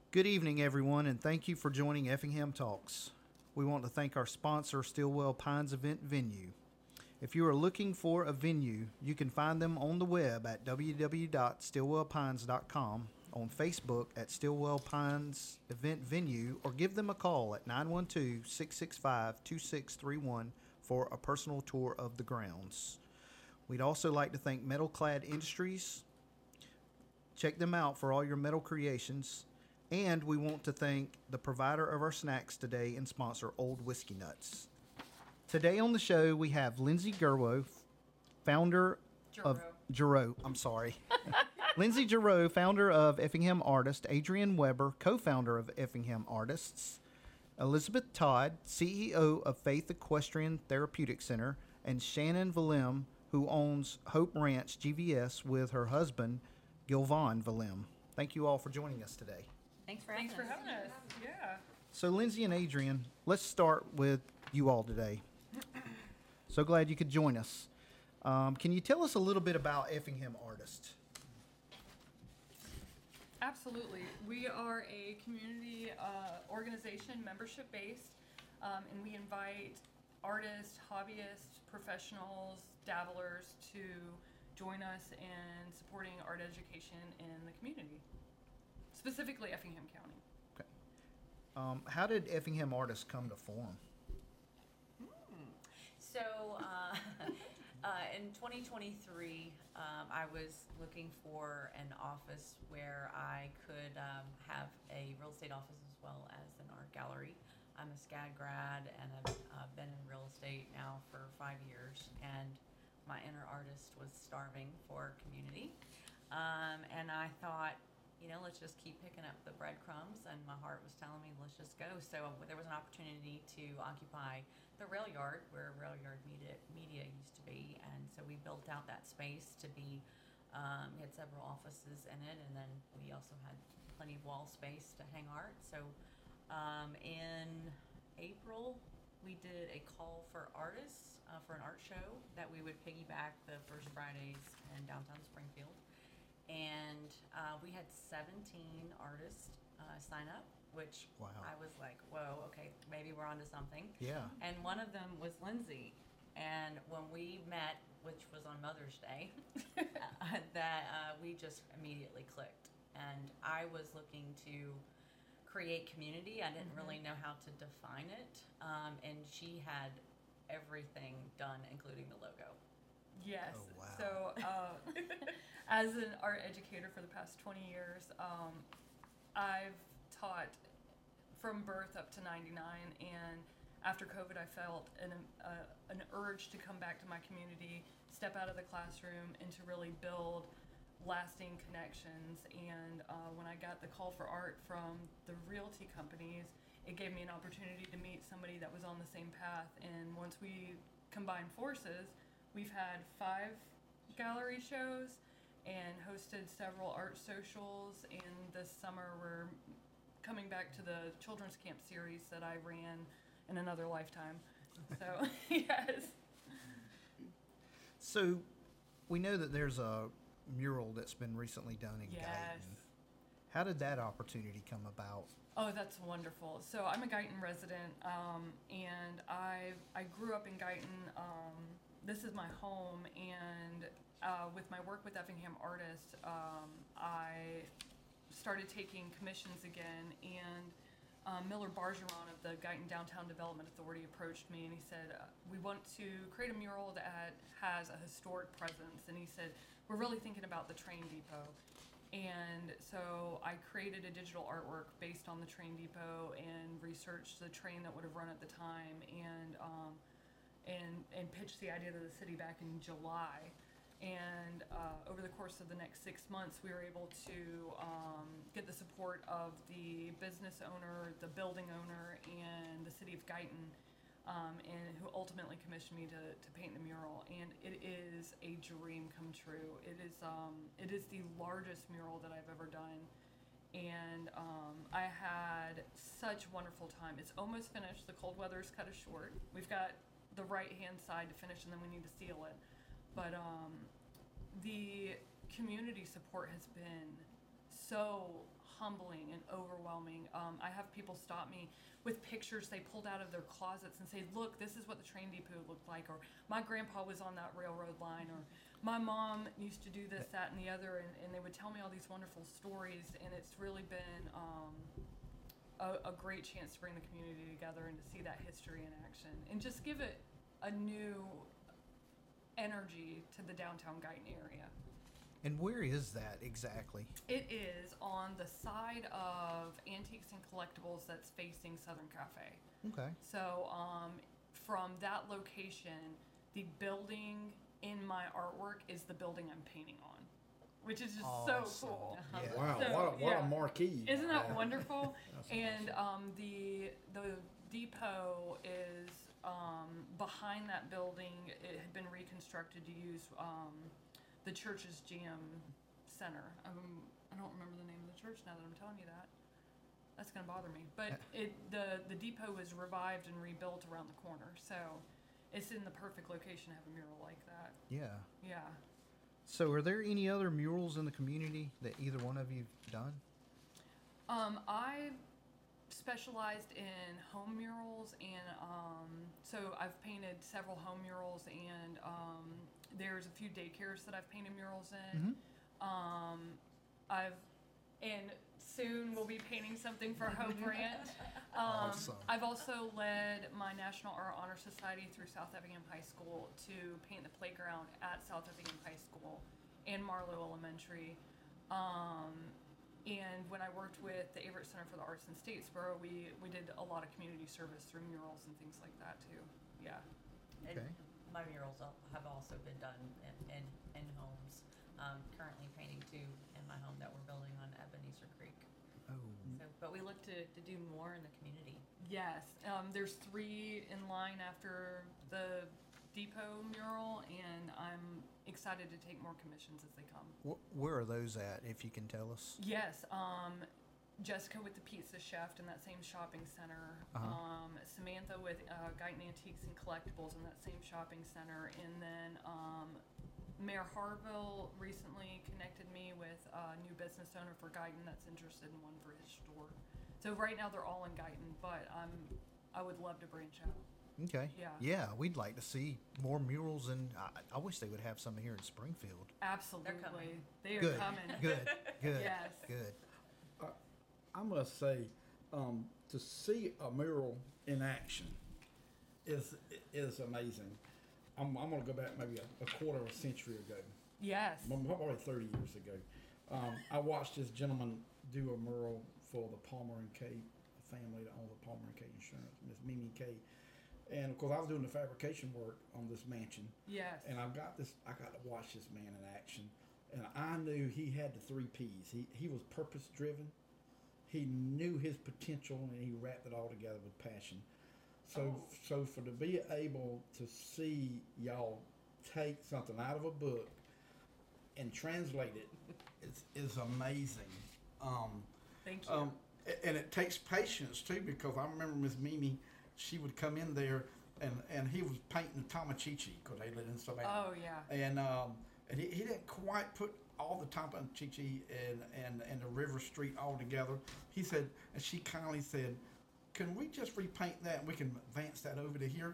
Good evening, everyone, and thank you for joining Effingham Talks. We want to thank our sponsor, Stillwell Pines Event Venue. If you are looking for a venue, you can find them on the web at www.stillwellpines.com, on Facebook at Stillwell Pines Event Venue, or give them a call at 912-665-2631 for a personal tour of the grounds. We'd also like to thank Metalclad Industries. Check them out for all your metal creations. And we want to thank the provider of our snacks today and sponsor Old Whiskey Nuts. Today on the show, we have Lindsay Gerwo, founder of Giroux. I'm sorry. Lindsay Giroux, founder of Effingham Artists, Adrian Weber, co-founder of Effingham Artists, Elizabeth Todd, CEO of Faith Equestrian Therapeutic Center, and Shannon Valim, who owns Hope Ranch GVS with her husband, Gilvan Valim. Thank you all for joining us today. Thanks for having us. Yeah. So Lindsay and Adrian, let's start with you all today. So glad you could join us. Can you tell us a little bit about Effingham Artists? Absolutely. We are a community organization, membership-based, and we invite artists, hobbyists, professionals, dabblers to join us in supporting art education in the community, specifically Effingham County. Okay. How did Effingham Artists come to form? So in 2023, I was looking for an office where I could have a real estate office as well as an art gallery. I'm a SCAD grad and I've been in real estate now for 5 years, and my inner artist was starving for community. And I thought, let's just keep picking up the breadcrumbs, and my heart was telling me, let's just go. So there was an opportunity to occupy the rail yard where Rail Yard Media used to be, and so we built out that space to be, we had several offices in it, and then we also had plenty of wall space to hang art. So in April, we did a call for artists for an art show that we would piggyback the first Fridays in downtown Springfield. And we had 17 artists sign up, which Wow. I was like, whoa, okay, maybe we're onto something. Yeah. And one of them was Lindsay. And when we met, which was on Mother's Day, that we just immediately clicked. And I was looking to create community. I didn't really know how to define it. And she had everything done, including the logo. Yes. Oh, wow. So, as an art educator for the past 20 years, I've taught from birth up to 99, and after COVID, I felt an urge to come back to my community, step out of the classroom, and to really build lasting connections. And when I got the call for art from the realty companies, it gave me an opportunity to meet somebody that was on the same path. And once we combined forces, we've had 5 gallery shows and hosted several art socials. And this summer, we're coming back to the children's camp series that I ran in another lifetime. So, yes. So we know that there's a mural that's been recently done in Yes. Guyton. How did that opportunity come about? Oh, that's wonderful. So I'm a Guyton resident, and I grew up in Guyton. This is my home, and with my work with Effingham Artists, I started taking commissions again, and Miller Bargeron of the Guyton Downtown Development Authority approached me, and he said, we want to create a mural that has a historic presence. And he said, we're really thinking about the train depot. And so I created a digital artwork based on the train depot and researched the train that would have run at the time, and pitched the idea to the city back in July. And over the course of the next 6 months, we were able to get the support of the business owner, the building owner, and the city of Guyton, and who ultimately commissioned me to paint the mural. And it is a dream come true. It is the largest mural that I've ever done. And I had such wonderful time. It's almost finished. The cold weather's cut us short. We've got the right-hand side to finish, and then we need to seal it. But the community support has been so humbling and overwhelming. I have people stop me with pictures they pulled out of their closets and say, look, this is what the train depot looked like, or my grandpa was on that railroad line, or my mom used to do this, that, and the other, and they would tell me all these wonderful stories, and it's really been a great chance to bring the community together and to see that history in action, and just give it a new energy to the downtown Guyton area. And where is that exactly? It is on the side of Antiques and Collectibles that's facing Southern Cafe. Okay. So from that location, the building in my artwork is the building I'm painting on, which is just so Awesome. cool. Yeah. Wow, So, what yeah. a marquee. Isn't that Yeah. wonderful? That's And the depot is behind that building. It had been reconstructed to use the church's jam center. I don't remember the name of the church now that I'm telling you that. That's gonna bother me. But the depot was revived and rebuilt around the corner, so it's in the perfect location to have a mural like that. Yeah. Yeah. So, are there any other murals in the community that either one of you've done? I specialized in home murals, and so I've painted several home murals, and there's a few daycares that I've painted murals in. And soon we'll be painting something for Hope Ranch. Awesome. I've also led my National Art Honor Society through South Effingham High School to paint the playground at South Effingham High School and Marlowe Elementary. And when I worked with the Everett Center for the Arts in Statesboro, we did a lot of community service through murals and things like that too. Yeah. And Okay. my murals have also been done in homes. Currently painting two in my home that we're building on Ebenezer Creek. Oh. So, but we look to do more in the community. Yes. There's 3 in line after the depot mural, and I'm excited to take more commissions as they come. Where are those at, if you can tell us? Yes, Jessica with the Pizza Chef in that same shopping center. Samantha with Guyton Antiques and Collectibles in that same shopping center. And then Mayor Harville recently connected me with a new business owner for Guyton that's interested in one for his store. So right now they're all in Guyton, but I would love to branch out. Okay. Yeah. Yeah, we'd like to see more murals, and I wish they would have some here in Springfield. Absolutely. coming. They are Good. coming. Good. Good. Yes. Good. I must say, to see a mural in action is amazing. I'm going to go back maybe a quarter of a century ago, Yes. probably 30 years ago. I watched this gentleman do a mural for the Palmer and Kay family that owns the Palmer and Kay Insurance, Miss Mimi Kay. And of course, I was doing the fabrication work on this mansion, Yes. and I got to watch this man in action, and I knew he had the 3 P's. He was purpose driven. He knew his potential, and he wrapped it all together with passion. So for to be able to see y'all take something out of a book and translate it is amazing. Thank you. And it takes patience too, because I remember Miss Mimi, she would come in there and he was painting the Tomachichi because they lived in Savannah. Oh, yeah. And he didn't quite put all the Tomachichi and the River Street all together. He said, and she kindly said, "Can we just repaint that and we can advance that over to here?"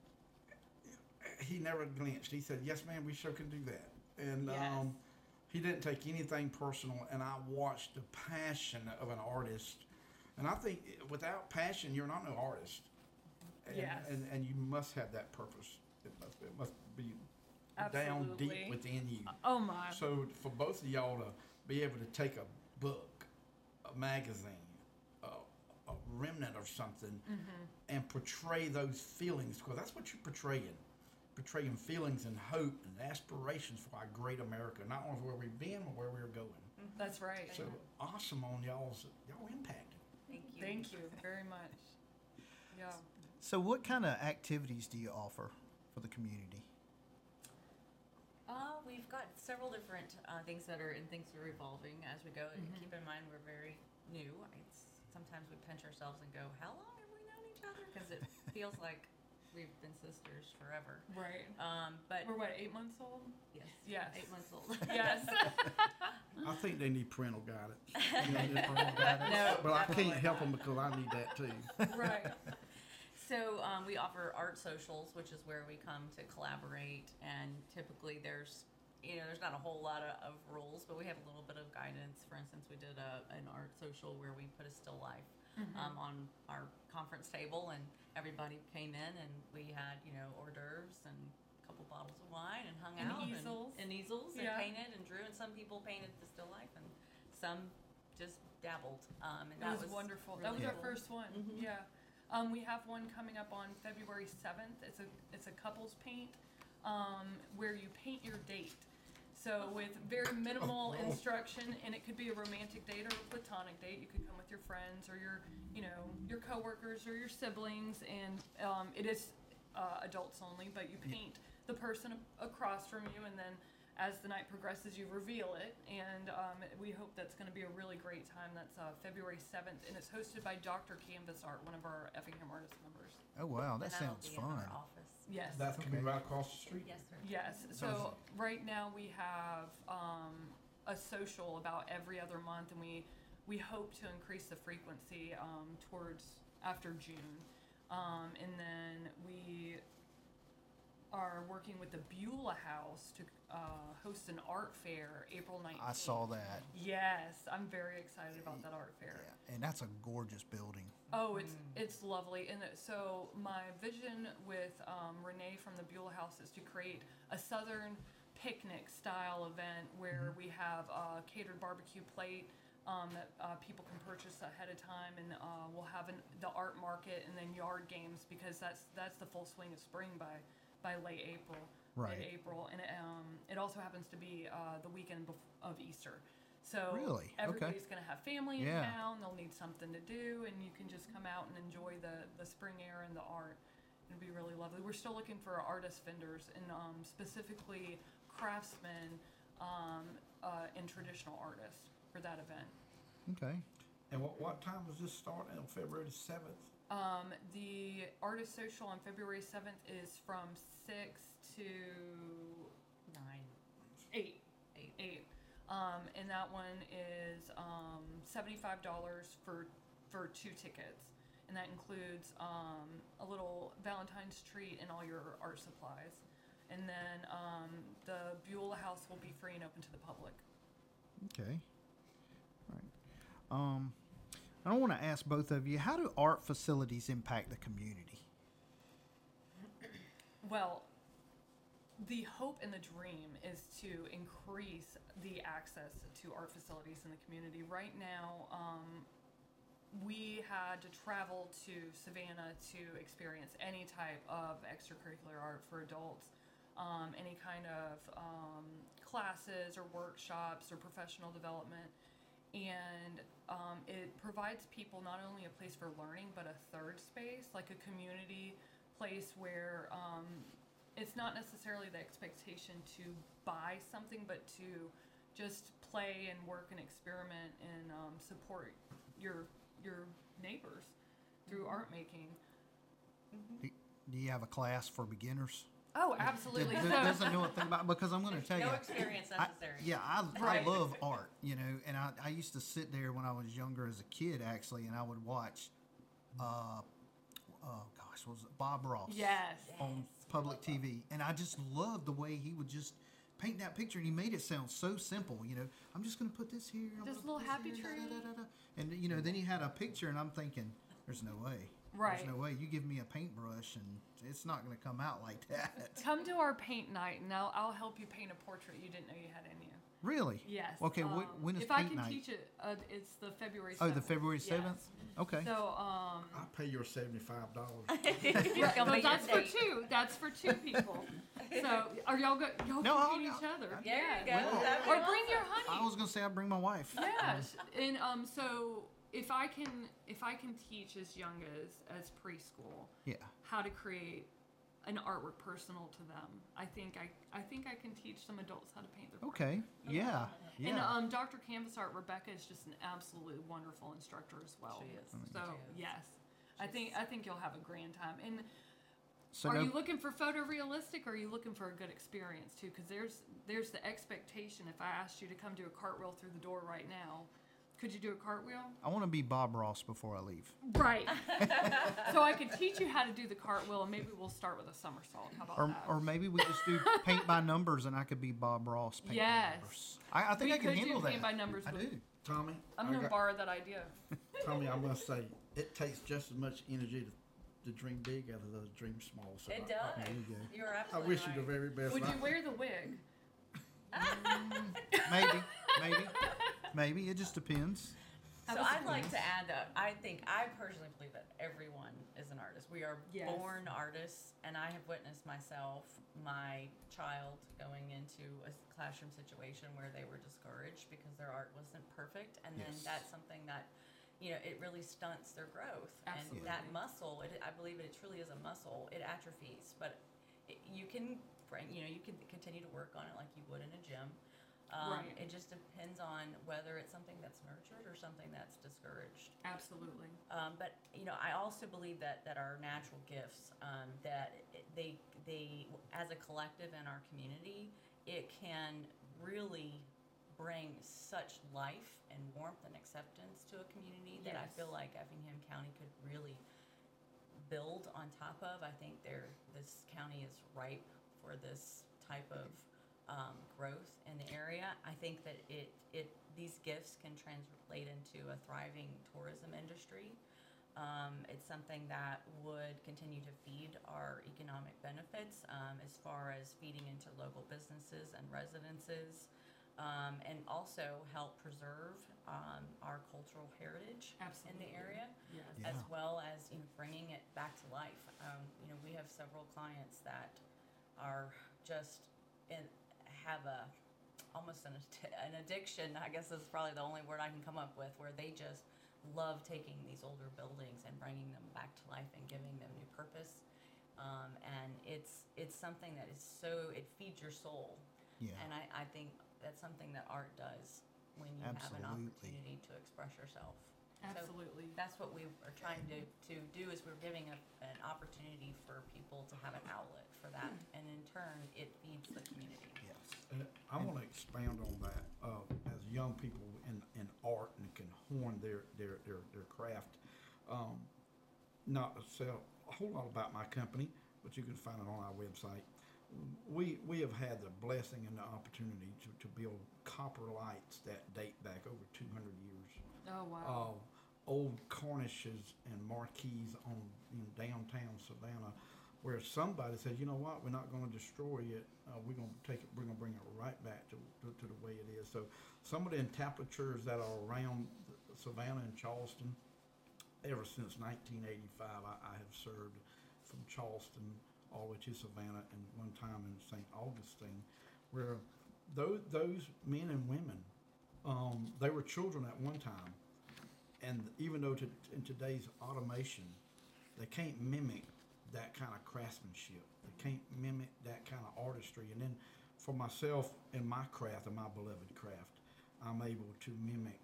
He never glanced. He said, "Yes, ma'am, we sure can do that." And Yes. he didn't take anything personal, and I watched the passion of an artist. And I think without passion, you're not an artist. And, Yes. and you must have that purpose. It must be down Absolutely. deep within you. Oh, my. So for both of y'all to be able to take a book, a magazine, a remnant of something, and portray those feelings, because that's what you're portraying feelings and hope and aspirations for our great America, not only where we've been, but where we're going. That's right. So awesome on y'all impacted. Thank you. Thank you very much. Yeah. So, what kind of activities do you offer for the community? We've got several different things that are evolving as we go. And keep in mind, we're very new. Sometimes we pinch ourselves and go, "How long have we known each other?" Because it feels like we've been sisters forever. Right. But We're what, 8 months old? yes, Yes. 8 months old. Yes. I think they need parental guidance. No, But I definitely can't help not. them because I need that too. Right. So we offer art socials, which is where we come to collaborate, and typically there's not a whole lot of rules, but we have a little bit of guidance. For instance, we did an art social where we put a still life on our conference table, and everybody came in, and we had hors d'oeuvres and a couple bottles of wine, and hung And out easels. and easels and Yeah. painted and drew, and some people painted the still life, and some just dabbled. And It that was wonderful. That really was our cool. first one. Mhm. Yeah. We have one coming up on February 7th. It's a couples paint where you paint your date. So with very minimal Oh. instruction, and it could be a romantic date or a platonic date. You could come with your friends or your coworkers or your siblings, and it is adults only. But you paint the person across from you, and then as the night progresses, you reveal it, and we hope that's going to be a really great time. That's February 7th, and it's hosted by Dr. Canvas Art, one of our Effingham Artist members. Oh wow, that And that'll sounds be in fun. our office. Yes. That's gonna be Okay. right across the street. Yes, sir. Yes. So right now we have a social about every other month, and we hope to increase the frequency towards after June, and then we are working with the Beulah House to host an art fair April 19th. I saw that. Yes, I'm very excited about that art fair. Yeah, and that's a gorgeous building. Oh, it's lovely, and so my vision with Renee from the Beulah House is to create a Southern picnic style event where we have a catered barbecue plate that people can purchase ahead of time, and we'll have the art market and then yard games, because that's the full swing of spring by late April, Right. mid-April, and it also happens to be the weekend of Easter. So Really? Okay. everybody's going to have family in Yeah. town. They'll need something to do, and you can just come out and enjoy the spring air and the art. It'll be really lovely. We're still looking for artist vendors, and specifically craftsmen and traditional artists for that event. Okay. And what time does this start? On February the 7th? The artist social on February 7th is from 6 to 9. 8. 8. 8. And that one is $75 for 2 tickets. And that includes a little Valentine's treat and all your art supplies. And then the Beulah House will be free and open to the public. Okay. All right. I want to ask both of you, how do art facilities impact the community? Well, the hope and the dream is to increase the access to art facilities in the community. Right now, we had to travel to Savannah to experience any type of extracurricular art for adults, any kind of classes or workshops or professional development. And it provides people not only a place for learning, but a third space, like a community place where it's not necessarily the expectation to buy something, but to just play and work and experiment and support your neighbors through art making. Do you have a class for beginners? Oh, absolutely. That doesn't know a thing about, because I'm going to tell No you. experience necessary. I Right. love art, and I used to sit there when I was younger as a kid, actually, and I would watch, was it Bob Ross? Yes. On public TV, and I just loved the way he would just paint that picture, and he made it sound so simple. I'm just going to put this here. I'm This gonna little put happy here, tree. And then he had a picture, and I'm thinking, there's no way. Right. There's no way. You give me a paintbrush, and it's not going to come out like that. Come to our paint night, and I'll help you paint a portrait you didn't know you had in you. Really? Yes. Okay. When is if I paint can night? teach it, it's the February 7th. Oh, the February Yes. 7th? Okay. So, I'll pay your $75. It's gonna but be that's your for date. 2. That's for 2 people. So, are y'all y'all No, can paint I'll- each other? There you go. Yeah. That'd be Or bring your awesome. honey. I was going to say I'd bring my wife. Yes, and so if I can teach as young as preschool Yeah. how to create an artwork personal to them, I think I can teach some adults how to paint their Okay. Yeah. Yeah. And Dr. Canvas Art, Rebecca, is just an absolutely wonderful instructor as well. She is. So She is. yes, I think you'll have a grand time. And So are no, you looking for photorealistic, or are you looking for a good experience too? Because there's the expectation. If I asked you to come do a cartwheel through the door right now, could you do a cartwheel? I want to be Bob Ross before I leave. Right. So I could teach you how to do the cartwheel, and maybe we'll start with a somersault. How about that? Or maybe we just do paint by numbers, and I could be Bob Ross. Paint by Yes. numbers. I think We I can could do handle that. paint by numbers I with- do. Tommy, I'm I going to got- borrow that idea. Tommy, I must say, it takes just as much energy to dream big as it does dream small. So It there you does. go. You're I absolutely wish right. you the very best. Would And you wear the wig? Maybe. It just depends. So Have a I'd like squeeze. to add that I personally believe that everyone is an artist. We are Yes. born artists, and I have witnessed myself, my child, going into a classroom situation where they were discouraged because their art wasn't perfect, and then Yes. that's something that, it really stunts their growth. Absolutely. And that muscle, I believe it truly is a muscle. It atrophies, but you can you can continue to work on it like you would in a gym. Right. It just depends on whether it's something that's nurtured or something that's discouraged. Absolutely. But I also believe that our natural gifts, they as a collective in our community, it can really bring such life and warmth and acceptance to a community that I Yes. feel like Effingham County could really build on top of. I think this county is ripe for this type of growth in the area. I think that these gifts can translate into a thriving tourism industry. It's something that would continue to feed our economic benefits as far as feeding into local businesses and residences, and also help preserve our cultural heritage Absolutely. in the area, Yes. Yeah. as well as bringing it back to life. We have several clients that are just have almost an addiction, I guess is probably the only word I can come up with, where they just love taking these older buildings and bringing them back to life and giving them new purpose. And it's something that is it feeds your soul. Yeah. And I think that's something that art does when you have an Absolutely. opportunity to express yourself. Absolutely. So that's what we are trying to do, is we're giving an opportunity for people to have an outlet for that, and in turn, it feeds the community. Yes. I want to expound on that. As young people in art and can hone their craft, not to sell a whole lot about my company, but you can find it on our website. We have had the blessing and the opportunity to build copper lights that date back over 200 years. Oh, wow. Old cornices and marquees on downtown Savannah, where somebody said, you know what, we're not going to destroy it. We're going to take it. We're going to bring it right back to the way it is. So some of the entablatures that are around Savannah and Charleston, ever since 1985, I have served from Charleston all the way to Savannah, and one time in St. Augustine, where those men and women, they were children at one time. And even though in today's automation, they can't mimic that kind of craftsmanship. They can't mimic that kind of artistry. And then for myself and my craft and my beloved craft, I'm able to mimic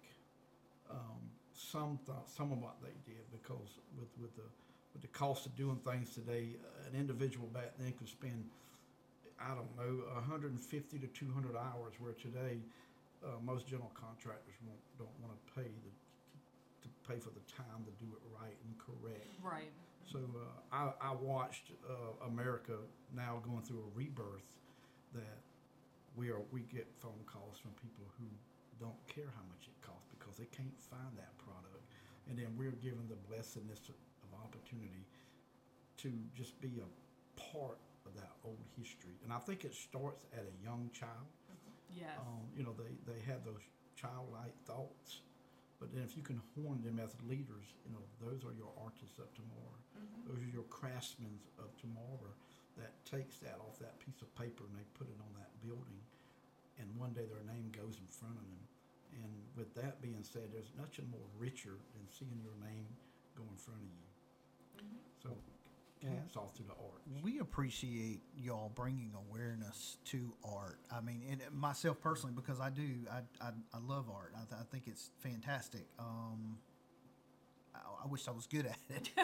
some of what they did, because with the cost of doing things today, an individual back then could spend, I don't know, 150 to 200 hours, where today most general contractors don't want to pay for the time to do it right and correct. Right. So I watched America now going through a rebirth, that we get phone calls from people who don't care how much it costs because they can't find that product, and then we're given the blessedness of opportunity to just be a part of that old history. And I think it starts at a young child. Yes. They have those childlike thoughts. But then if you can hone them as leaders, those are your artists of tomorrow. Mm-hmm. Those are your craftsmen of tomorrow that takes that off that piece of paper and they put it on that building. And one day their name goes in front of them. And with that being said, there's nothing more richer than seeing your name go in front of you. Mm-hmm. So hats off to the arts. We appreciate y'all bringing awareness to art. I mean, and myself personally, because I love art. I think it's fantastic. I wish I was good at it.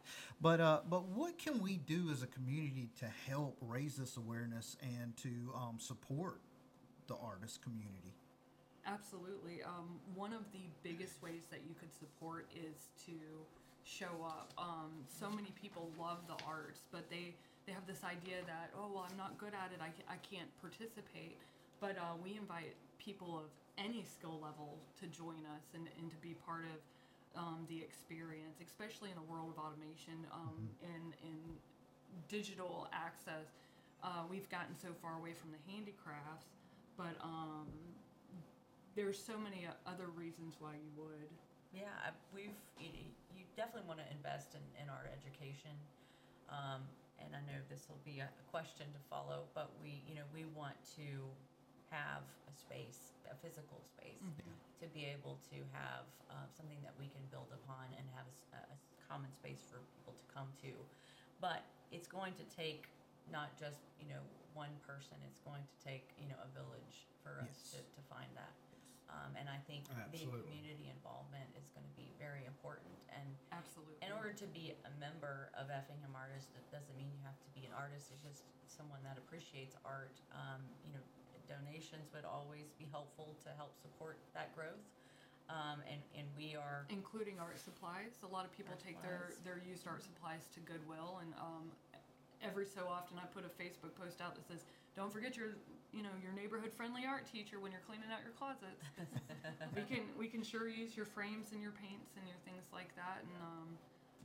But what can we do as a community to help raise this awareness and to support the artist community? Absolutely. One of the biggest ways that you could support is to show up. So many people love the arts, but they have this idea that, oh, well, I'm not good at it, I can't participate. But we invite people of any skill level to join us and to be part of the experience, especially in a world of automation and digital access. We've gotten so far away from the handicrafts, but there's so many other reasons why you would. Yeah, you definitely want to invest in art education, and I know this will be a question to follow, but we want to have a space, a physical space, to be able to have something that we can build upon and have a common space for people to come to. But it's going to take not just one person. It's going to take a village for us to find that. And I think the community involvement is going to be very important. And Absolutely. in order to be a member of Effingham Artists, it doesn't mean you have to be an artist. It's just someone that appreciates art. Donations would always be helpful to help support that growth. And we are Including art supplies. A lot of people Art take supplies. their used art supplies to Goodwill, and every so often I put a Facebook post out that says, "Don't forget your neighborhood friendly art teacher when you're cleaning out your closets." we can sure use your frames and your paints and your things like that, and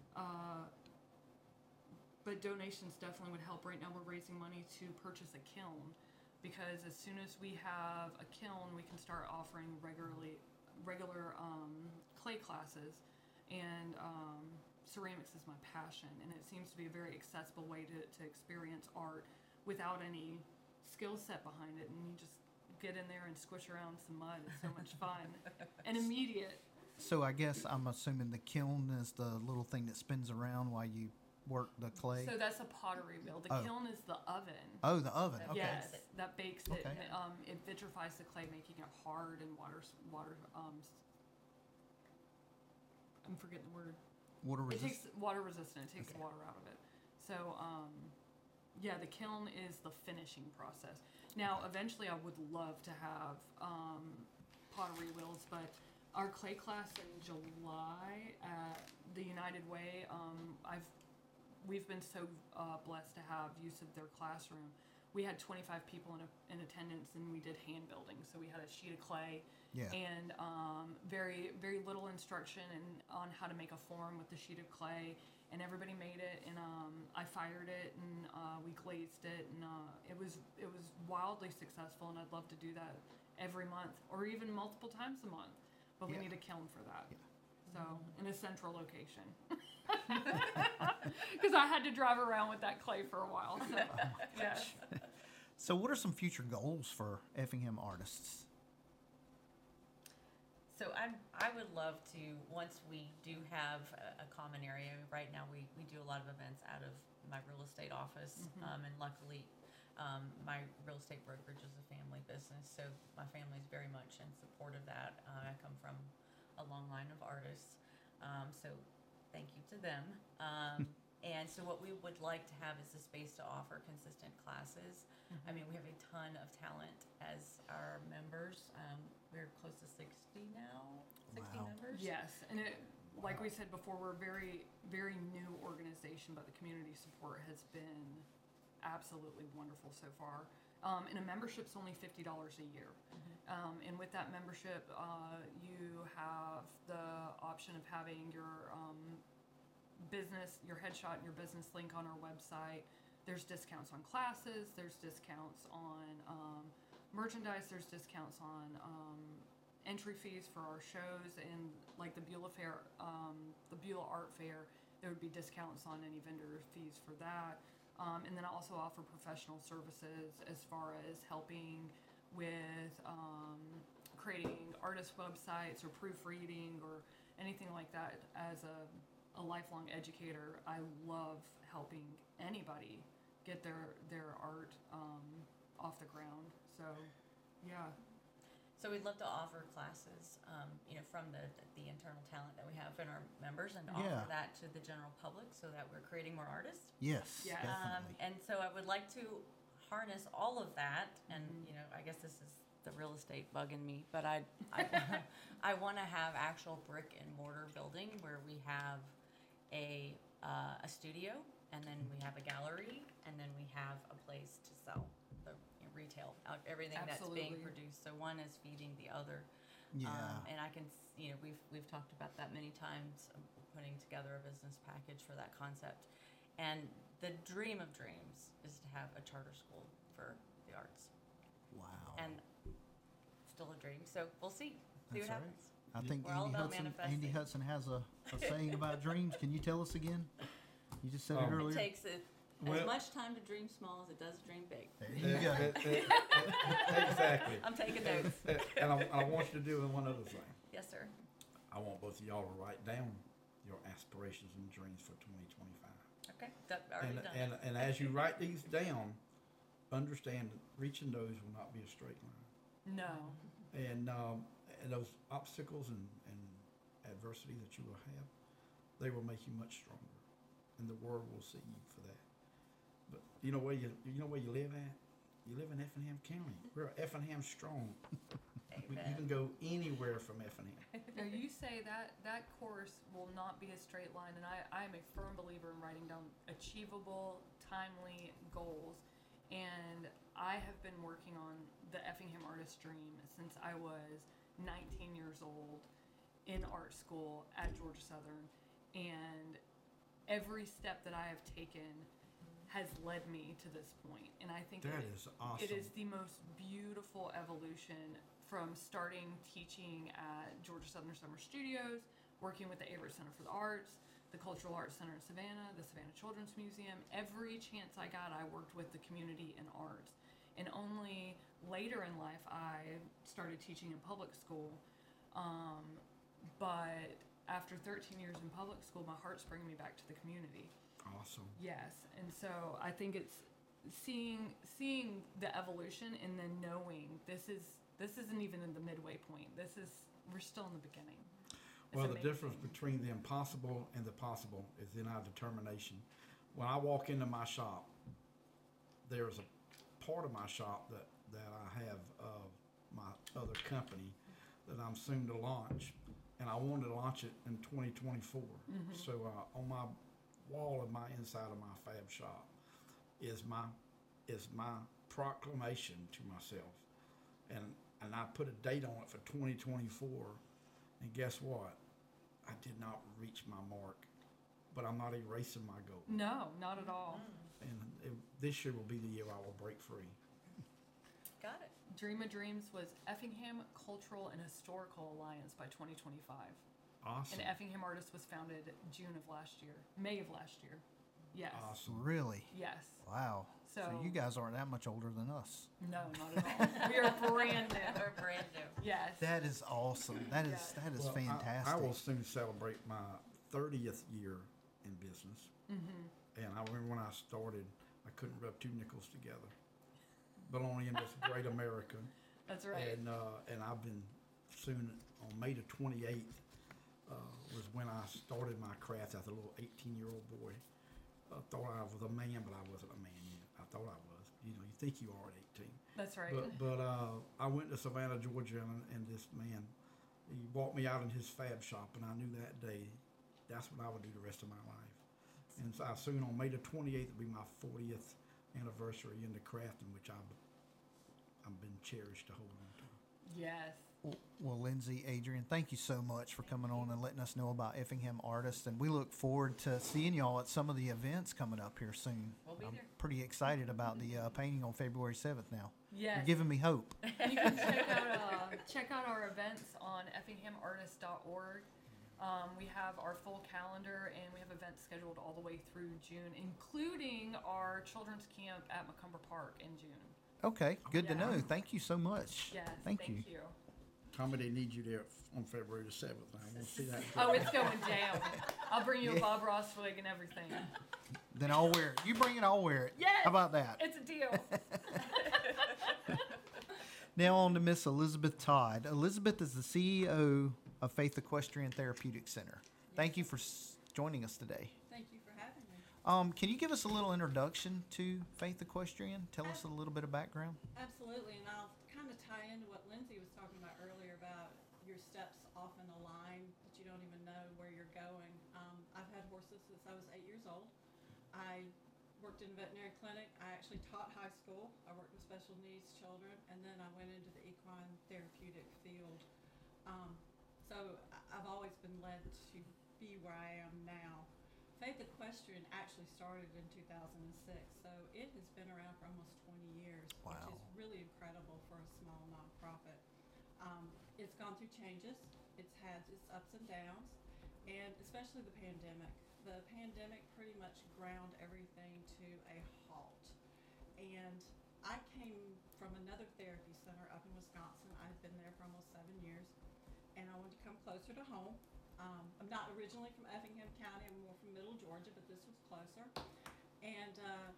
but donations definitely would help. Right now we're raising money to purchase a kiln, because as soon as we have a kiln, we can start offering regular clay classes, and ceramics is my passion, and it seems to be a very accessible way to experience art without any skill set behind it, and you just get in there and squish around some mud. It's so much fun and immediate. So I guess I'm assuming the kiln is the little thing that spins around while you work the clay. So that's a pottery wheel. The Oh. kiln is the oven. Oh, the oven. Okay. Yes, that bakes it. Okay. And, it vitrifies the clay, making it hard and water. I'm forgetting the word. Water It resistant. takes water resistant. It takes the Okay. water out of it. So, yeah, the kiln is the finishing process. Now, eventually, I would love to have pottery wheels, but our clay class in July at the United Way, we've been so blessed to have use of their classroom. We had 25 people in attendance, and we did hand building. So we had a sheet of clay Yeah. and very, very little instruction on how to make a form with the sheet of clay, and everybody made it, and I fired it, and we glazed it, and it was wildly successful, and I'd love to do that every month or even multiple times a month, but we Yeah. need a kiln for that. Yeah. So in a central location, because I had to drive around with that clay for a while. So, yes. So what are some future goals for Effingham Artists? So I would love to, once we do have a common area, right now we do a lot of events out of my real estate office, and luckily my real estate brokerage is a family business, so my family's very much in support of that. I come from a long line of artists, so thank you to them. And so what we would like to have is a space to offer consistent classes. I mean, we have a ton of talent as our members. We're close to 60 now, 60 Wow. members. Yes, and like we said before, we're a very, very new organization, but the community support has been absolutely wonderful so far. And a membership's only $50 a year. And with that membership, you have the option of having your business, your headshot and your business link on our website. There's discounts on classes, there's discounts on merchandise, there's discounts on entry fees for our shows, and like the Beulah Fair, the Beulah Art Fair, there would be discounts on any vendor fees for that. And then I also offer professional services as far as helping with creating artist websites or proofreading or anything like that. As a lifelong educator, I love helping anybody get their art off the ground. So, yeah. So we'd love to offer classes, from the internal talent that we have in our members, and Yeah. offer that to the general public so that we're creating more artists. Yes, Yeah. definitely. And so I would like to harness all of that, and I guess this is the real estate bugging me, but I want to have actual brick and mortar building where we have a studio, and then we have a gallery, and then we have a place to sell the retail everything that's being Absolutely. produced. So one is feeding the other. Yeah. And I can, we've talked about that many times, putting together a business package for that concept. And the dream of dreams is to have a charter school for the arts. Wow. And still a dream. So we'll see. See That's what all right. happens. I think We're all Andy about Andy manifesting. Hudson has a saying about dreams. Can you tell us again? You just said it It earlier. It takes as Well- much time to dream small as it does to dream big. There you go. Exactly. I'm taking notes. And I want you to do one other thing. Yes, sir. I want both of y'all to write down your aspirations and dreams for 2025. Okay. Already done. And as you write these down, understand that reaching those will not be a straight line. No. And those obstacles and adversity that you will have, they will make you much stronger, and the world will see you for that. But you know where you live at? You live in Effingham County. We're Effingham strong. You Amen. can go anywhere from Effingham. Now you say that course will not be a straight line, and I'm a firm believer in writing down achievable, timely goals. And I have been working on the Effingham Artist Dream since I was 19 years old in art school at Georgia Southern, and every step that I have taken has led me to this point. And I think That is awesome. it is the most beautiful evolution from starting teaching at Georgia Southern Summer Studios, working with the Averett Center for the Arts, the Cultural Arts Center in Savannah, the Savannah Children's Museum. Every chance I got, I worked with the community in arts. And only later in life, I started teaching in public school. But after 13 years in public school, my heart's bringing me back to the community. Awesome. Yes, and so I think it's seeing the evolution and then knowing this isn't even in the midway point. We're still in the beginning. It's Well, the amazing. difference between the impossible and the possible is in our determination. When I walk into my shop, there's a part of my shop that I have of my other company that I'm soon to launch, and I wanted to launch it in 2024. So on my wall of my inside of my fab shop is my proclamation to myself, and I put a date on it for 2024, and guess what? I did not reach my mark, but I'm not erasing my goal. No, not at all. And this year will be the year I will break free. Got it. Dream of Dreams was Effingham Cultural and Historical Alliance by 2025. Awesome. And Effingham Artists was founded May of last year. Yes. Awesome. Really? Yes. Wow. So So- you guys aren't that much older than us. No, not at all. We are brand new. We're brand new. Yes. That is awesome. That is Well, fantastic. I will soon celebrate my 30th year in business. Mm-hmm. And I remember when I started, I couldn't rub two nickels together. Belonging in this great America. That's right. And I've been soon, on May the 28th, was when I started my craft as a little 18-year-old boy. I thought I was a man, but I wasn't a man yet. I thought I was. You think you are at 18. That's right. But I went to Savannah, Georgia, and this man, he walked me out in his fab shop, and I knew that day that's what I would do the rest of my life. And so I soon, on May the 28th, will be my 40th anniversary in the craft in which I've been cherished to hold on to. Yes. Well, Lindsay, Adrian, thank you so much for coming on and letting us know about Effingham Artists. And we look forward to seeing y'all at some of the events coming up here soon. We'll be I'm there. pretty excited about the painting on February 7th now. Yes. You're giving me hope. You can check out our events on effinghamartist.org. We have our full calendar, and we have events scheduled all the way through June, including our children's camp at Macomber Park in June. Okay, good to Yeah. know. Thank you so much. Yes, Thank you. Tommy, they need you there on February the 7th. I want to see that. Oh, it's going down. I'll bring you a Bob Ross wig and everything. Then I'll wear it. You bring it, I'll wear it. Yes! How about that? It's a deal. Now on to Miss Elizabeth Todd. Elizabeth is the CEO of Faith Equestrian Therapeutic Center. Thank you for joining us today. Thank you for having me. Can you give us a little introduction to Faith Equestrian? Tell us a little bit of background. Absolutely, and I'll kind of tie into what Lindsay was talking about earlier about your steps often align that you don't even know where you're going. I've had horses since I was 8 years old. I worked in a veterinary clinic. I actually taught high school. I worked with special needs children, and then I went into the equine therapeutic field. I've always been led to be where I am now. Faith Equestrian actually started in 2006, so it has been around for almost 20 years, Wow. which is really incredible for a small nonprofit. It's gone through changes. It's had its ups and downs, and especially the pandemic. The pandemic pretty much ground everything to a halt. And I came from another therapy center up in Wisconsin. I've been there for almost 7 years, and I wanted to come closer to home. I'm not originally from Effingham County. I'm more from Middle Georgia, but this was closer. And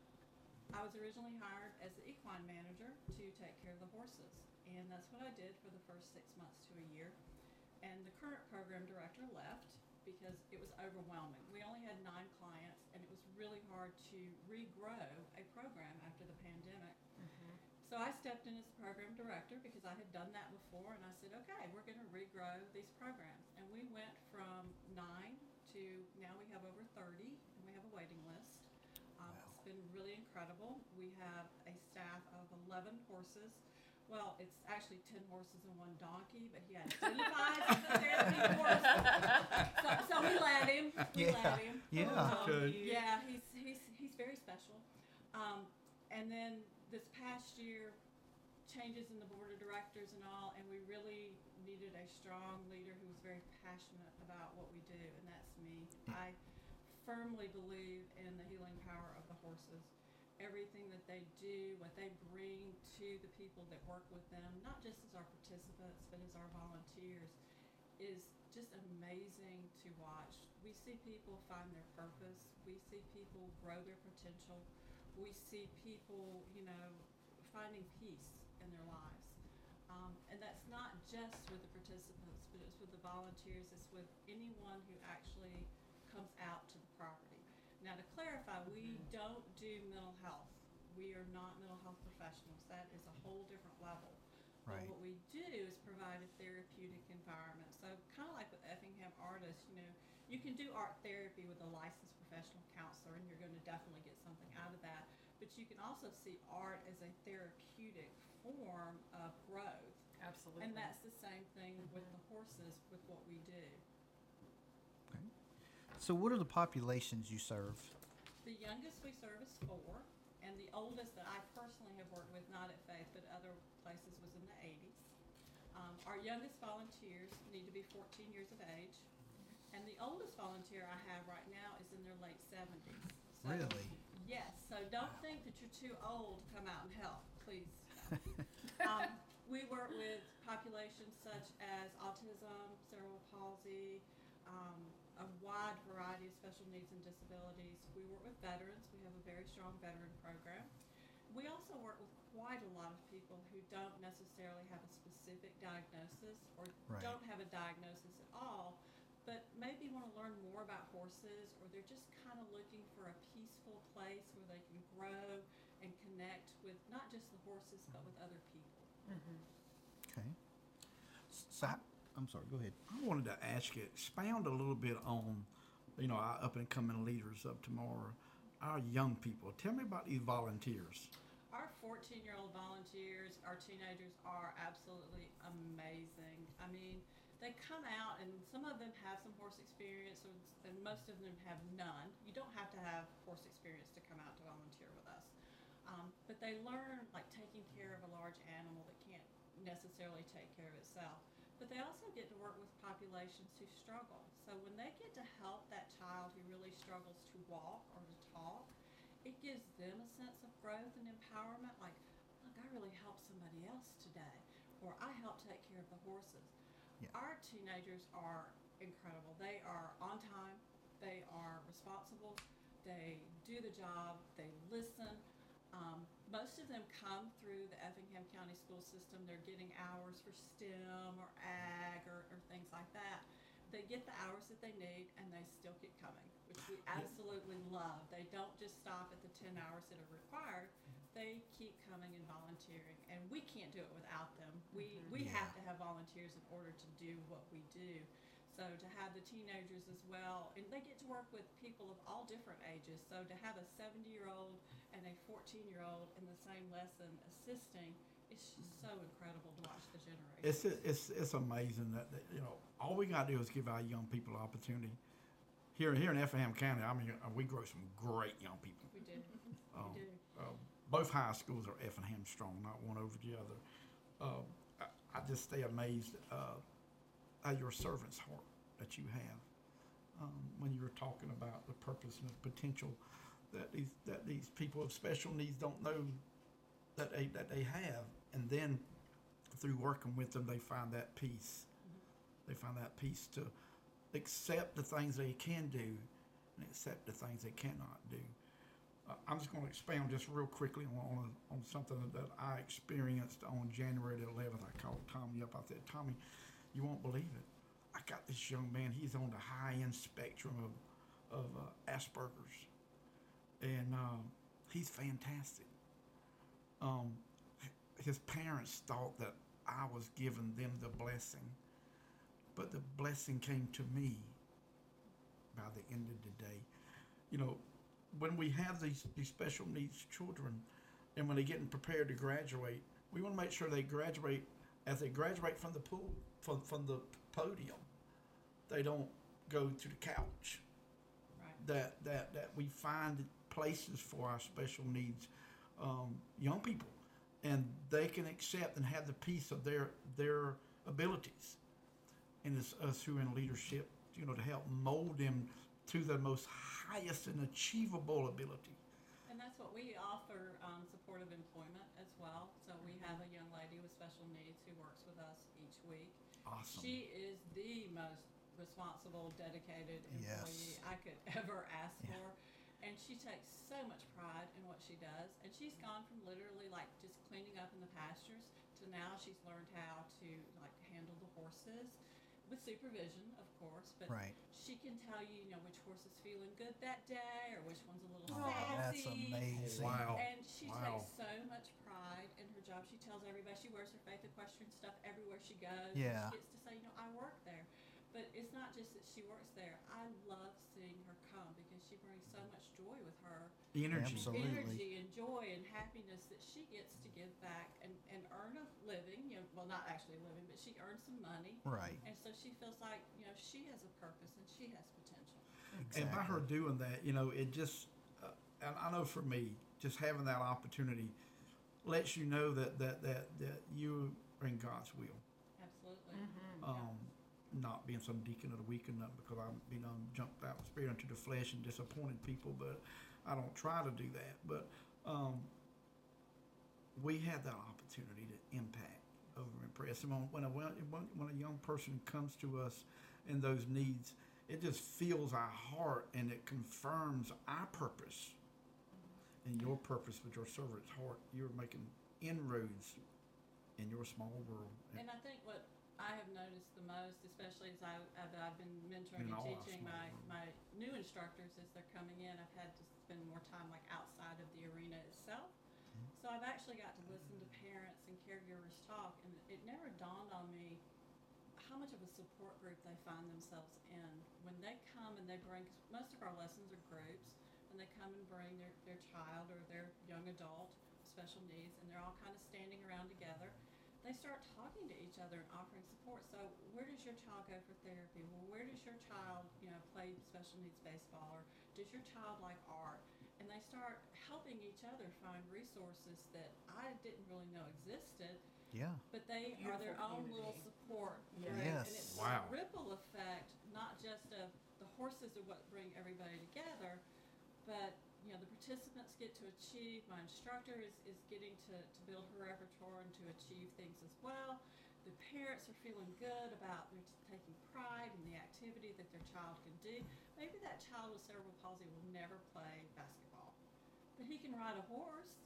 I was originally hired as the equine manager to take care of the horses, and that's what I did for the first 6 months to a year. And the current program director left because it was overwhelming. We only had 9 clients, and it was really hard to regrow a program after the pandemic. So I stepped in as program director because I had done that before, and I said, okay, we're going to regrow these programs. And we went from 9 to now we have over 30, and we have a waiting list. It's been really incredible. We have a staff of 11 horses. Well, it's actually 10 horses and 1 donkey, but he identifies as a therapy horse. So we let him. Yeah. Okay. Yeah, he's very special. And then this past year, changes in the board of directors and all, and we really needed a strong leader who was very passionate about what we do, and that's me. I firmly believe in the healing power of the horses. Everything that they do, what they bring to the people that work with them, not just as our participants, but as our volunteers, is just amazing to watch. We see people find their purpose. We see people grow their potential. We see people, finding peace in their lives. And that's not just with the participants, but it's with the volunteers. It's with anyone who actually comes out to the property. Now, to clarify, we don't do mental health. We are not mental health professionals. That is a whole different level. Right. But what we do is provide a therapeutic environment. So kind of like with Effingham Artists, you can do art therapy with a licensed professional counselor, and you're going to definitely get something out of that. But you can also see art as a therapeutic form of growth. Absolutely. And that's the same thing with the horses, with what we do. Okay. So what are the populations you serve? The youngest we serve is 4, and the oldest that I personally have worked with, not at Faith, but other places, was in the 80s. Our youngest volunteers need to be 14 years of age, and the oldest volunteer I have right now is in their late 70s. So, Really? Yes, so don't think that you're too old to come out and help, please. We work with populations such as autism, cerebral palsy, a wide variety of special needs and disabilities. We work with veterans. We have a very strong veteran program. We also work with quite a lot of people who don't necessarily have a specific diagnosis or Right. don't have a diagnosis at all, but maybe want to learn more about horses, or they're just kind of looking for a peaceful place where they can grow and connect with not just the horses, but with other people. Okay. So, I'm sorry, go ahead. I wanted to ask you, expound a little bit on, our up and coming leaders of tomorrow, our young people. Tell me about these volunteers. Our 14-year-old volunteers, our teenagers, are absolutely amazing. I mean, they come out, and some of them have some horse experience, and most of them have none. You don't have to have horse experience to come out to volunteer with us. But they learn, like, taking care of a large animal that can't necessarily take care of itself. But they also get to work with populations who struggle. So when they get to help that child who really struggles to walk or to talk, it gives them a sense of growth and empowerment. Like, look, I really helped somebody else today, or I helped take care of the horses. Yeah. Our teenagers are incredible. They are on time. They are responsible. They do the job. They listen. most of them come through the Effingham County school system. They're getting hours for STEM or ag or things like that. They get the hours that they need and they still keep coming, which we absolutely love. They don't just stop at the 10 hours that are required. They keep coming and volunteering, and we can't do it without them. We have to have volunteers in order to do what we do. So to have the teenagers as well, and they get to work with people of all different ages. So to have a 70-year-old and a 14-year-old in the same lesson assisting, it's just so incredible to watch the generation. It's amazing that all we got to do is give our young people opportunity. Here in Effingham County, I mean, we grow some great young people. We do. Um, We do. Both high schools are Effingham strong, not one over the other. I just stay amazed at your servant's heart that you have when you were talking about the purpose and the potential that these people with special needs don't know that they have, and then through working with them, they find that peace. They find that peace to accept the things they can do and accept the things they cannot do. I'm just going to expound just real quickly on something that I experienced on January the 11th. I called Tommy up. I said, Tommy, you won't believe it. I got this young man. He's on the high-end spectrum of Asperger's. And he's fantastic. His parents thought that I was giving them the blessing. But the blessing came to me by the end of the day. When we have these special needs children and when they're getting prepared to graduate, we want to make sure they graduate as they graduate from the pool, from the podium. They don't go to the couch. Right. That we find places for our special needs young people, and they can accept and have the peace of their abilities. And it's us who are in leadership, to help mold them to the most highest and achievable ability. And that's what we offer, supportive employment as well. So we have a young lady with special needs who works with us each week. Awesome. She is the most responsible, dedicated employee Yes. I could ever ask for. And she takes so much pride in what she does. And she's gone from literally like just cleaning up in the pastures to now she's learned how to like handle the horses with supervision, of course. But Right. she can tell you, which horse is feeling good that day or which one's a little Oh, that's sassy. amazing. Wow. And she Wow. takes so much pride in her job. She tells everybody she wears her Faith Equestrian stuff everywhere she goes. Yeah. She gets to say, I work there. But it's not just that she works there. I love seeing her come because she brings so much joy with her. Energy. Absolutely. Energy and joy and happiness that she gets to give back and earn a living. Well, not actually a living, but she earns some money. Right. And so she feels like, she has a purpose and she has potential. Exactly. And by her doing that, it just, and I know for me, just having that opportunity lets you know that you are in God's will. Absolutely. Not being some deacon of the week or nothing, because I'm jumped out of the spirit into the flesh and disappointed people, but I don't try to do that. But we have that opportunity to impact over impress. And when a young person comes to us in those needs, it just fills our heart and it confirms our purpose. And your purpose with your servant's heart, you're making inroads in your small world. And I think what I have noticed the most, especially as I've been mentoring In and all our teaching small my new instructors as they're coming in, I've had to spend more time like outside of the arena itself. So I've actually got to listen to parents and caregivers talk, and it never dawned on me how much of a support group they find themselves in when they come and they bring, 'cause most of our lessons are groups, and they come and bring their child or their young adult with special needs, and they're all kind of standing around together. They start talking to each other and offering support. So where does your child go for therapy? Well, where does your child, play special needs baseball? Or does your child like art? And they start helping each other find resources that I didn't really know existed, Yeah. but they are their Beautiful own little community. support. Yeah. group. Yes. And it's Wow. a ripple effect, not just of the horses are what bring everybody together, but the participants get to achieve. My instructor is getting to build her repertoire and to achieve things as well. The parents are feeling good about they're taking pride in the activity that their child can do. Maybe that child with cerebral palsy will never play basketball, but he can ride a horse. Yeah.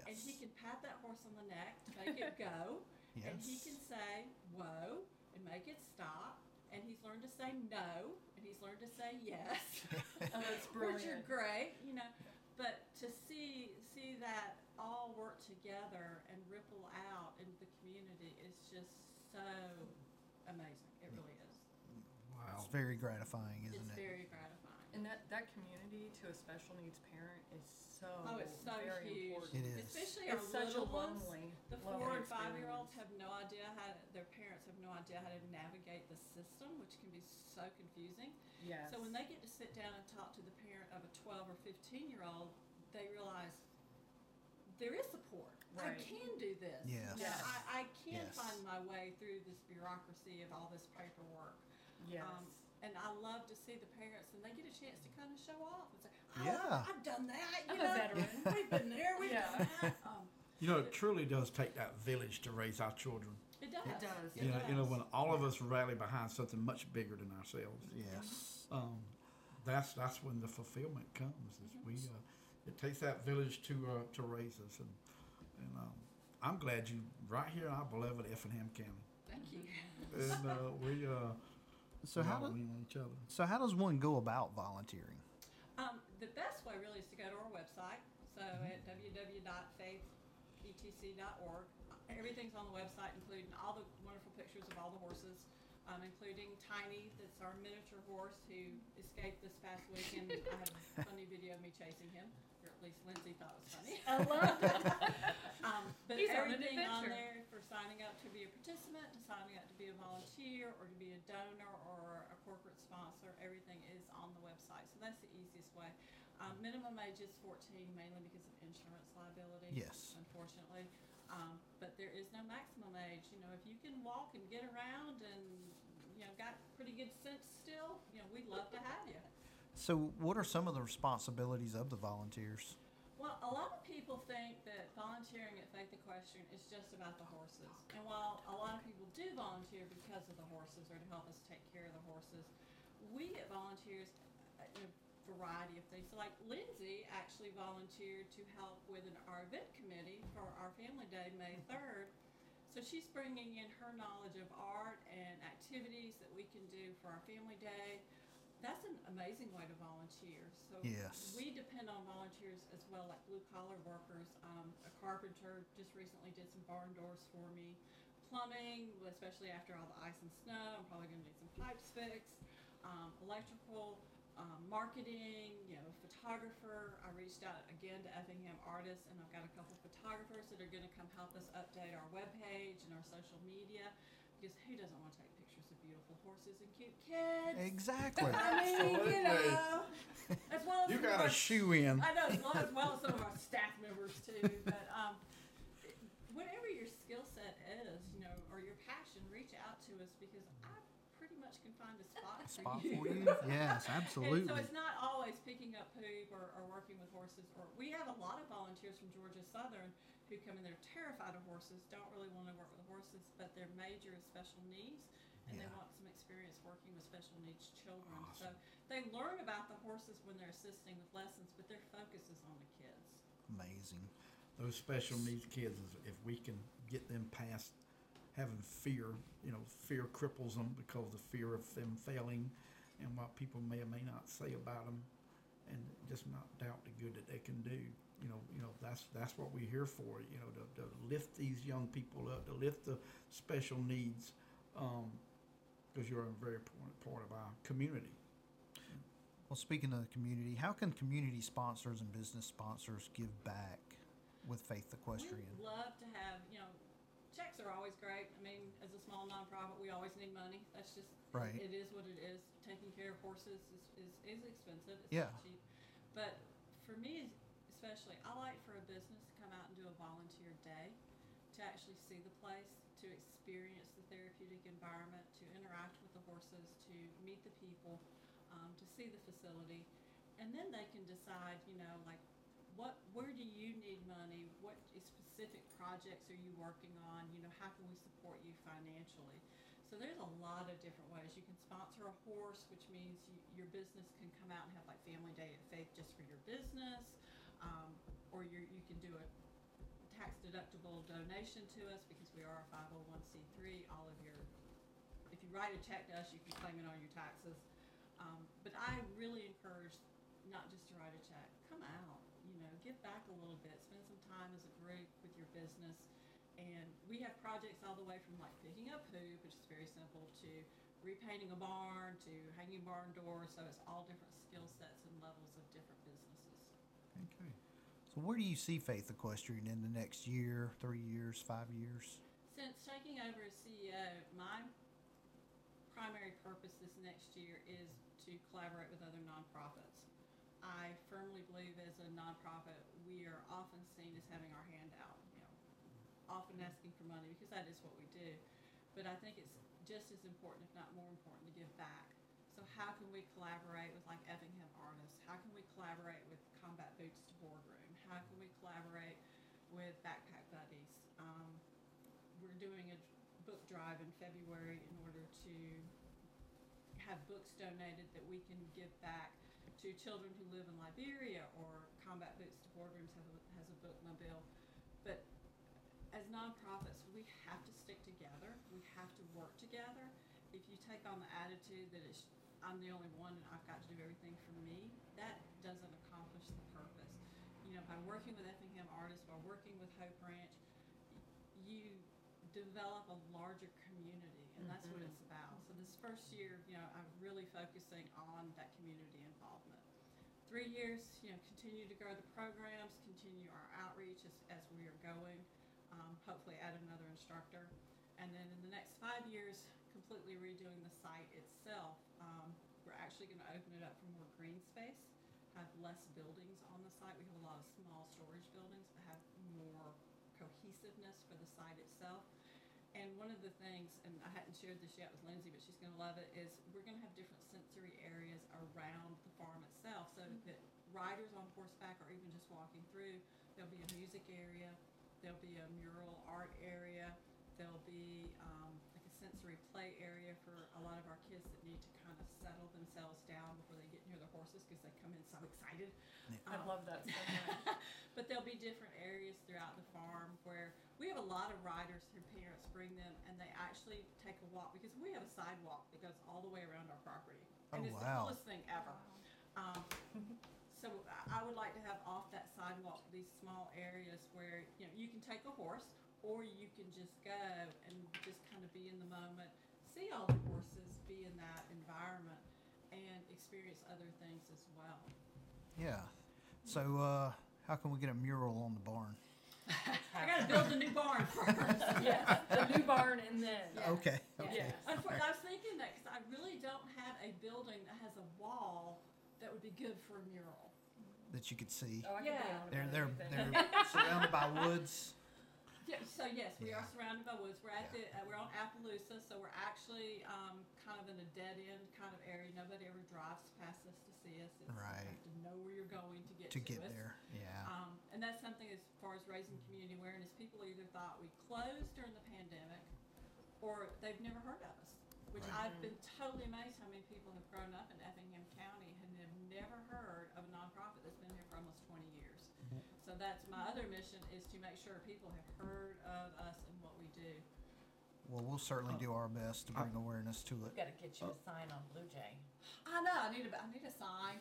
And he can pat that horse on the neck to make it go. Yes. And he can say, whoa, and make it stop. And he's learned to say no, and he's learned to say yes. Oh, that's Which are brilliant. great, you know. But to see that all work together and ripple out into the community is just so amazing. It really is. Wow. It's very gratifying, isn't It's it? very gratifying. And that community to a special needs parent is so Oh, it's so very huge. important. It is. Especially It's our such a little ones. lonely, The lonely 4 and 5-year-olds experience. have no idea their parents have no idea how to navigate the system, which can be so confusing. Yes. So when they get to sit down and talk to the parent of a 12 or 15-year-old, they realize there is support. I Right. can do this. Yes. You know, Yes. I can Yes. find my way through this bureaucracy of all this paperwork. Yes. And I love to see the parents, and they get a chance to kind of show off and say, "Oh, Yeah. I've done that. You I'm a know, veteran." We've been there. We've Yeah. done that." You know, it truly does take that village to raise our children. It does. It does. It You know, does. when all of us rally behind something much bigger than ourselves, Yes. that's when the fulfillment comes. Is we it takes that village to raise us, and I'm glad you right here in our beloved Effingham County, Thank you. and we So we how all do, lean on each other. so how does one go about volunteering? The best way really is to go to our website. So at www.faithetc.org, everything's on the website, including all the wonderful pictures of all the horses, including Tiny, that's our miniature horse who escaped this past weekend. I have a funny video of me chasing him, or at least Lindsay thought it was funny. I loved it. But He's on an everything on adventure. there for signing up to be a participant, to signing up to be a volunteer, or to be a donor or a corporate sponsor, everything is on the website. So that's the easiest way. Minimum age is 14, mainly because of insurance liability. Yes. Unfortunately. But there is no maximum age. You know, if you can walk and get around and, you know, got pretty good sense still, you know, we'd love to have you. So what are some of the responsibilities of the volunteers? Well, a lot of people think that volunteering at Faith Equestrian is just about the horses. And while a lot of people do volunteer because of the horses or to help us take care of the horses, we get volunteers in a variety of things. So like Lindsay actually volunteered to help with our event committee for our Family Day, May 3rd. So she's bringing in her knowledge of art and activities that we can do for our Family Day. That's an amazing way to volunteer. So Yes. we depend on volunteers as well, like blue collar workers. A carpenter just recently did some barn doors for me. Plumbing, especially after all the ice and snow, I'm probably going to need some pipes fixed. Electrical, marketing, you know, photographer. I reached out again to Effingham Artists, and I've got a couple photographers that are going to come help us update our webpage and our social media. Because who doesn't want to take pictures of beautiful horses and cute kids? Exactly. I mean, you Absolutely. know, as well as You some of got a our- shoe in. I know, as well as some of our staff members too. But whatever your skill set is, you know, or your passion, reach out to us because I pretty much can find a spot, Spot for for you. you? Yes, And absolutely. so it's not always picking up poop or working with horses. Or we have a lot of volunteers from Georgia Southern who come in there terrified of horses, don't really want to work with the horses, but their major is special needs, and they Yeah. want some experience working with special needs children. Awesome. So they learn about the horses when they're assisting with lessons, but their focus is on the kids. Amazing. Those special needs kids, if we can get them past having fear, you know, fear cripples them because of fear of them failing and what people may or may not say about them, and just not doubt the good that they can do. You know, that's what we're here for. You know, to lift these young people up, to lift the special needs, because you're a very important part of our community. Well, speaking of the community, how can community sponsors and business sponsors give back with Faith Equestrian? We'd love to have, you know, checks are always great. I mean, as a small nonprofit, we always need money. That's just, Right. it is what it is. Taking care of horses is expensive. It's Yeah. not cheap. But for me, especially, I like for a business to come out and do a volunteer day, to actually see the place, to experience the therapeutic environment, to interact with the horses, to meet the people, to see the facility. And then they can decide, you know, like, where do you need money? What specific projects are you working on? You know, how can we support you financially? So there's a lot of different ways. You can sponsor a horse, which means your business can come out and have like Family Day at Faith just for your business, or you can do it tax deductible donation to us because we are a 501c3. All of your, if you write a check to us, you can claim it on your taxes. But I really encourage not just to write a check. Come out, give back a little bit. Spend some time as a group with your business. And we have projects all the way from like picking up poop, which is very simple, to repainting a barn, to hanging barn doors. So it's all different skill sets and levels of different businesses. Okay. So where do you see Faith Equestrian in the next year, 3 years, 5 years? Since taking over as CEO, my primary purpose this next year is to collaborate with other nonprofits. I firmly believe as a nonprofit, we are often seen as having our hand out, often asking for money because that is what we do. But I think it's just as important, if not more important, to give back. So how can we collaborate with like Effingham Artists? How can we collaborate with Combat Boots to Boardroom? How can we collaborate with Backpack Buddies? We're doing a book drive in February in order to have books donated that we can give back to children who live in Liberia, or Combat Boots to Boardrooms has a bookmobile. But as nonprofits, we have to stick together. We have to work together. If you take on the attitude that I'm the only one and I've got to do everything for me, that doesn't accomplish the purpose. By working with Effingham Artists, by working with Hope Ranch, you develop a larger community, and that's what it's about. So this first year, I'm really focusing on that community involvement. 3 years, continue to grow the programs, continue our outreach as we are going. Hopefully add another instructor. And then in the next 5 years, completely redoing the site itself. We're actually going to open it up for more green space, have less buildings on the site. We have a lot of small storage buildings, but have more cohesiveness for the site itself. And one of the things, and I hadn't shared this yet with Lindsay, but she's going to love it, is we're going to have different sensory areas around the farm itself, so that riders on horseback or even just walking through, there'll be a music area, there'll be a mural art area, there'll be like a sensory play area for a lot of our kids that need to kind of settle themselves down before they get near the horses because they come in so excited. I love that so much. But there'll be different areas throughout the farm where we have a lot of riders whose parents bring them and they actually take a walk, because we have a sidewalk that goes all the way around our property. And Oh, it's wow. the coolest thing ever. So I would like to have off that sidewalk these small areas where you can take a horse, or you can just go and just kind of be in the moment, see all the horses, be in that environment, and experience other things as well. Yeah. So how can we get a mural on the barn? I got to build a new barn first. Yes, the new barn and then. Yeah. Okay. Okay. Yes. I was thinking that because I really don't have a building that has a wall that would be good for a mural. That you could see. Oh, I can be Yeah. on They're about they're anything. they're surrounded by woods. Yeah, so yes, we are Yeah. surrounded by woods. We're at we're on Appaloosa, so we're actually kind of in a dead end kind of area. Nobody ever drives past us to see us. It's, Right. You have to know where you're going to get us. There. Yeah. And that's something as far as raising community awareness. People either thought we closed during the pandemic, or they've never heard of us. Which Right. I've been totally amazed how many people have grown up in Effingham County and have never heard of a nonprofit that's been here for almost 20 years. So that's my other mission, is to make sure people have heard of us and what we do. Well, we'll certainly do our best to bring awareness to it. We've got to get you a sign on Blue Jay. I know, I need a sign.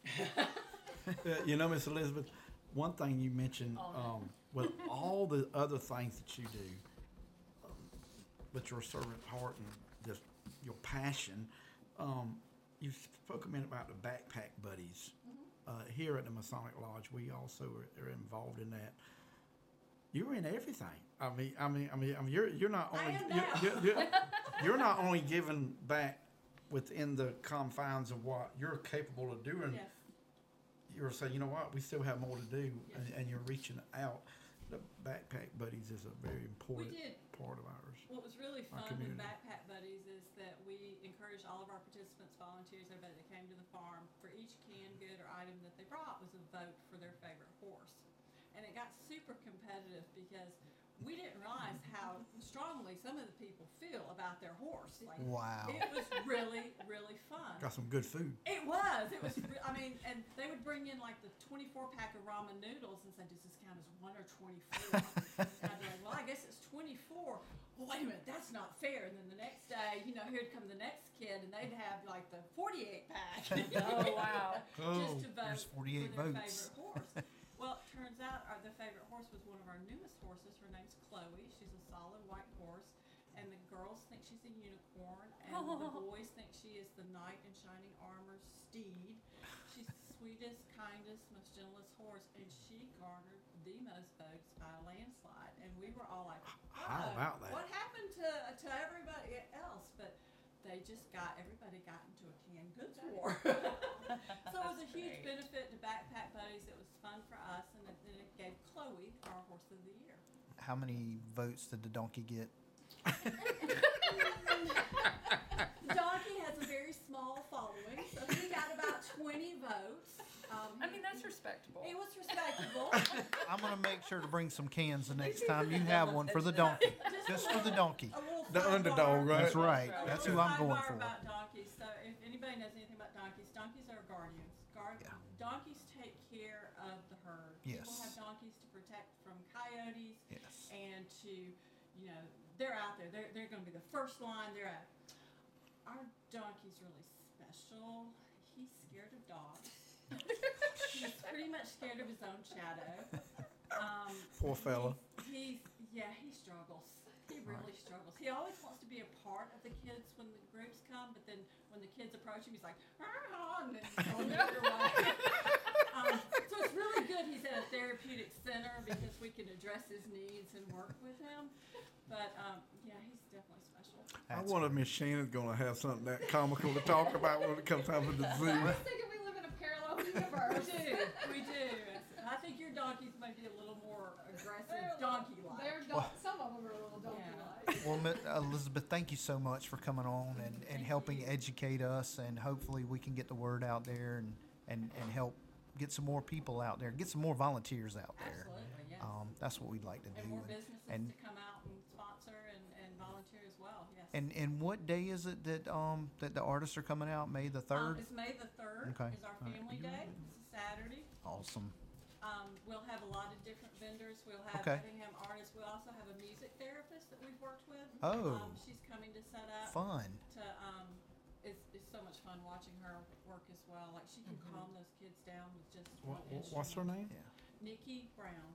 Miss Elizabeth, one thing you mentioned, with all the other things that you do, with your servant heart and just your passion, you spoke a minute about the Backpack Buddies. Here at the Masonic Lodge, we also are involved in that. You're in everything. I mean, you're not I only am now. you're not only giving back within the confines of what you're capable of doing. Yes. You're saying, you know what, we still have more to do, Yes. and you're reaching out. The Backpack Buddies is a very important We did. part of ours. What was really Our fun with community. Backpack Buddies is that we encouraged all of our participants, volunteers, everybody that came to the farm, for each canned good or item that they brought was a vote for their favorite horse. And it got super competitive because we didn't realize how strongly some of the people feel about their horse. Like, Wow. it was really, really fun. Got some good food. It was. It was. I mean, and they would bring in like the 24-pack of ramen noodles and say, "Does this count as 1 or 24?" And I'd be like, well, I guess it's 24. Well, wait a minute, that's not fair. And then the next day, here'd come the next kid, and they'd have like the 48 pack. Oh, wow. Just to vote There's 48 for their votes. favorite horse. Well, it turns out the favorite horse was one of our newest horses. Her name's Chloe. She's a solid white horse, and the girls think she's a unicorn, and the boys think she is the knight in shining armor steed. She's the sweetest, kindest, most gentlest horse, and she garnered the most votes by a landslide. And we were all like, How about that? What happened to everybody else? But everybody got into a canned goods war. So it was a huge Great. benefit to Backpack Buddies. It was fun for us, and it gave Chloe our horse of the year. How many votes did the donkey get? Donkey has a very small following, so he got about 20 votes. I mean, that's respectable. It was respectable. I'm gonna make sure to bring some cans the next time you have one for the donkey. Just for the donkey. A little The sidebar. underdog, right? That's right. right. That's A who little I'm going sidebar for. About donkeys. So if anybody knows anything about donkeys, donkeys are guardians. Yeah. Donkeys take care of the herd. Yes. People have donkeys to protect from coyotes Yes. and to, they're out there. They're going to be the first line. They're out. Our donkey's really special. He's scared of dogs. He's pretty much scared of his own shadow. Poor fella. He struggles. He really struggles. He always wants to be a part of the kids when the groups come, but then when the kids approach him, he's like, and then he's going the other way. So it's really good he's at a therapeutic center because we can address his needs and work with him. But he's definitely special. I wonder if Miss Shannon's gonna have something that comical to talk about when it comes time for the zoo. I was thinking we live in a parallel universe. We do. I think your donkeys might be a little more aggressive, donkey-like. Some of them are a little donkey-like. Well, Elizabeth, thank you so much for coming on and helping educate us, and hopefully we can get the word out there and help get some more people out there, get some more volunteers out there. Absolutely, yes. That's what we'd like to do. And more businesses and- to come out and sponsor and volunteer as well, yes. And what day is it that that the artists are coming out? May the 3rd? It's May the 3rd Okay. is our All right. family day. It's a Saturday. Awesome. We'll have a lot of different vendors. We'll have Okay. Effingham artists. We'll also have a music therapist that we've worked with. Oh. She's coming to set up. Fun. It's so much fun watching her work as well. Like she can calm those kids down with just one What's her instrument. name? Yeah. Nikki Brown.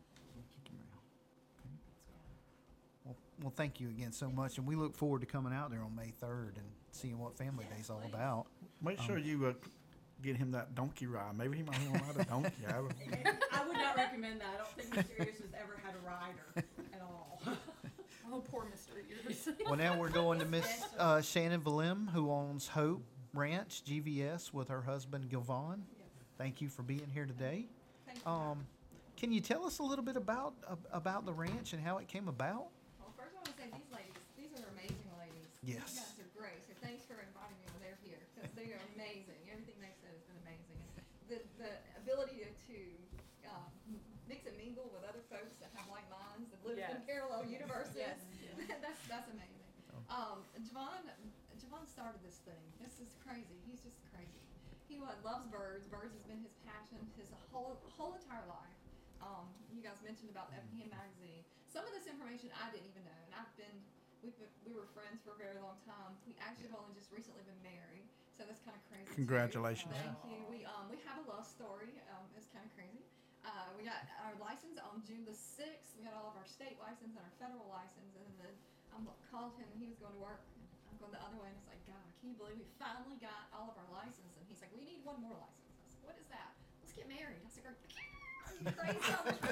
Well, thank you again so much, and we look forward to coming out there on May 3rd and seeing what Family Yes, Day's all please. about. Make sure you get him that donkey ride. Maybe he might want to ride a donkey. I would not recommend that. I don't think Mr. Ears has ever had a rider at all. Oh, poor Mr. Ears. Well, now we're going to Miss Shannon Valim, who owns Hope Ranch GVS with her husband Gilvan. Yes. Thank you for being here today. Thank you. Can you tell us a little bit about the ranch and how it came about? Well, first I want to say these are amazing ladies. Yes. You guys are great. So thanks for inviting me when they're here because they are amazing. Everything they said has been amazing. The ability to mix and mingle with other folks that have like minds that live in Yes. parallel universes. Yes. that's amazing. Javon started this thing. This is crazy. He's just crazy. He loves birds. Birds has been his passion his whole entire life. You guys mentioned about Effingham magazine. Some of this information I didn't even know, and we were friends for a very long time. We actually have only just recently been married, so that's kind of crazy. too. Congratulations. Thank you. We have a love story. It's kind of crazy. We got our license on June the 6th. We got all of our state license and our federal license, and then I called him, and he was going to work. I'm going the other way, and it's like, God, can you believe we finally got all of our license? And he's like, we need one more license. I said, what is that? Let's get married. I said, are you crazy?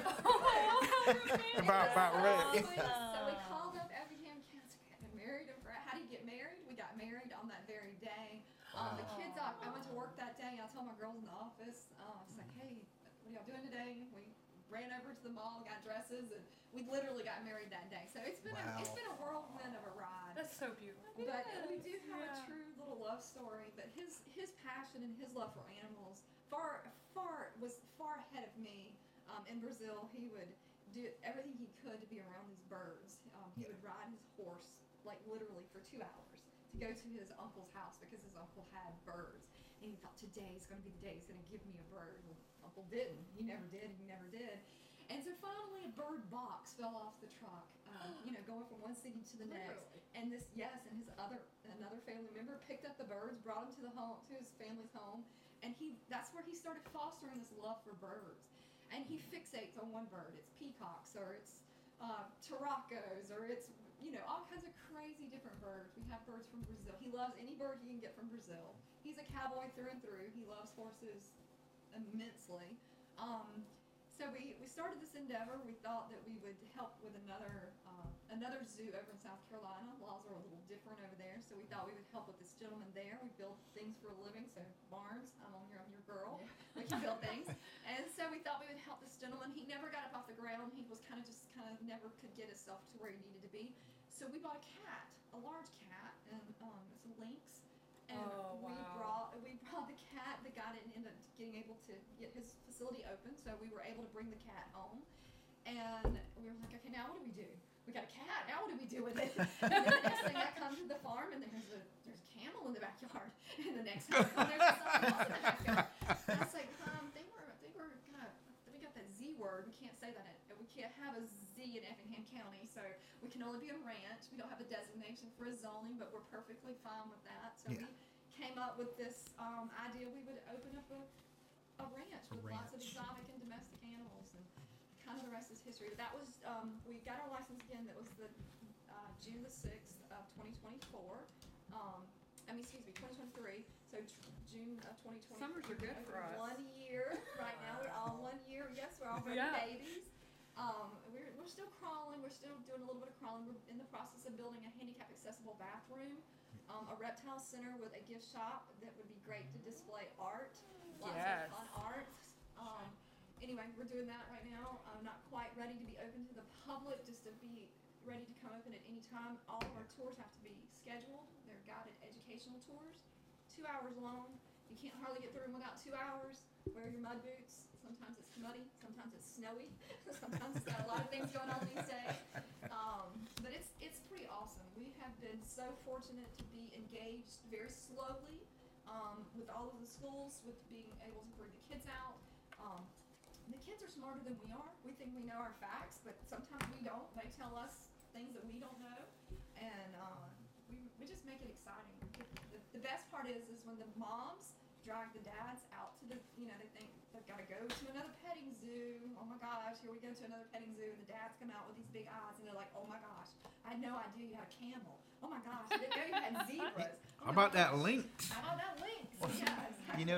About right. So we called up Effingham County. We had been married. How do you get married? We got married on that very day. The kids, I went to work that day. I told my girls in the office, I was like, hey, what are y'all doing today? We ran over to the mall, got dresses, and we literally got married that day. So it's been it's been a whirlwind of a ride. That's so beautiful. But we do have a Yeah. true little love story. But his passion and his love for animals was far ahead of me. In Brazil, he would do everything he could to be around these birds. He would ride his horse like literally for 2 hours to go to his uncle's house because his uncle had birds. And he thought today's going to be the day he's going to give me a bird. Well, Uncle didn't. He never did. He never did. And so finally a bird box fell off the truck, going from one city to the next. Literally. And and another family member picked up the birds, brought them to his family's home, and that's where he started fostering this love for birds. And he fixates on one bird. It's peacocks, or it's turacos, or it's all kinds of crazy different birds. We have birds from Brazil. He loves any bird he can get from Brazil. He's a cowboy through and through. He loves horses immensely. So we started this endeavor. We thought that we would help with another zoo over in South Carolina. Laws are a little different over there, so we thought we would help with this gentleman there. We build things for a living, so Barnes, I'm your girl. Yeah. We can build things. And so we thought we would help this gentleman. He never got up off the ground. He was kind of never could get himself to where he needed to be. So we bought a cat, a large cat, and it's a lynx. And Oh, wow. we brought the cat. The guy didn't end up getting able to get his facility open, so we were able to bring the cat home. And we were like, okay, now what do we do? We got a cat. Now what do we do with it? And then the next thing I come to the farm, and there's a camel in the backyard. And the next thing I come, there's something else in the backyard. And I was like, we got that Z word. We can't say that. We can't have a Z in Effingham County, so we can only be a ranch. We don't have a designation for a zoning, but we're perfectly fine with that. So Yeah. we came up with this idea we would open up a ranch with lots of ranch. exotic and domestic animals, and kind of the rest is history. But that was we got our license again. That was the June the 6th of 2024. 2023. So June of 2020. Summers are good for us. 1 year right now. We're all 1 year. Yes, we're all Yeah. babies. We're still crawling. We're still doing a little bit of crawling. We're in the process of building a handicap accessible bathroom, a reptile center with a gift shop that would be great to display art. Lots Yes. of fun art. Anyway, we're doing that right now. I'm not quite ready to be open to the public, just to be ready to come open at any time. All of our tours have to be scheduled. They're guided educational tours, 2 hours long. You can't hardly get through them without 2 hours. Wear your mud boots. Sometimes it's muddy, sometimes it's snowy, sometimes it's got a lot of things going on these days. But it's pretty awesome. We have been so fortunate to be engaged very slowly with all of the schools, with being able to bring the kids out. The kids are smarter than we are. We think we know our facts, but sometimes we don't. They tell us things that we don't know, and we just make it exciting. The best part is when the moms drag the dads out to they think they've got to go to another petting zoo. Oh my gosh, here we go to another petting zoo, and the dads come out with these big eyes, and they're like, oh my gosh, I had no idea you had a camel. Oh my gosh, I didn't know you had zebras. Oh How my about that gosh. lynx? How about that lynx? Yes.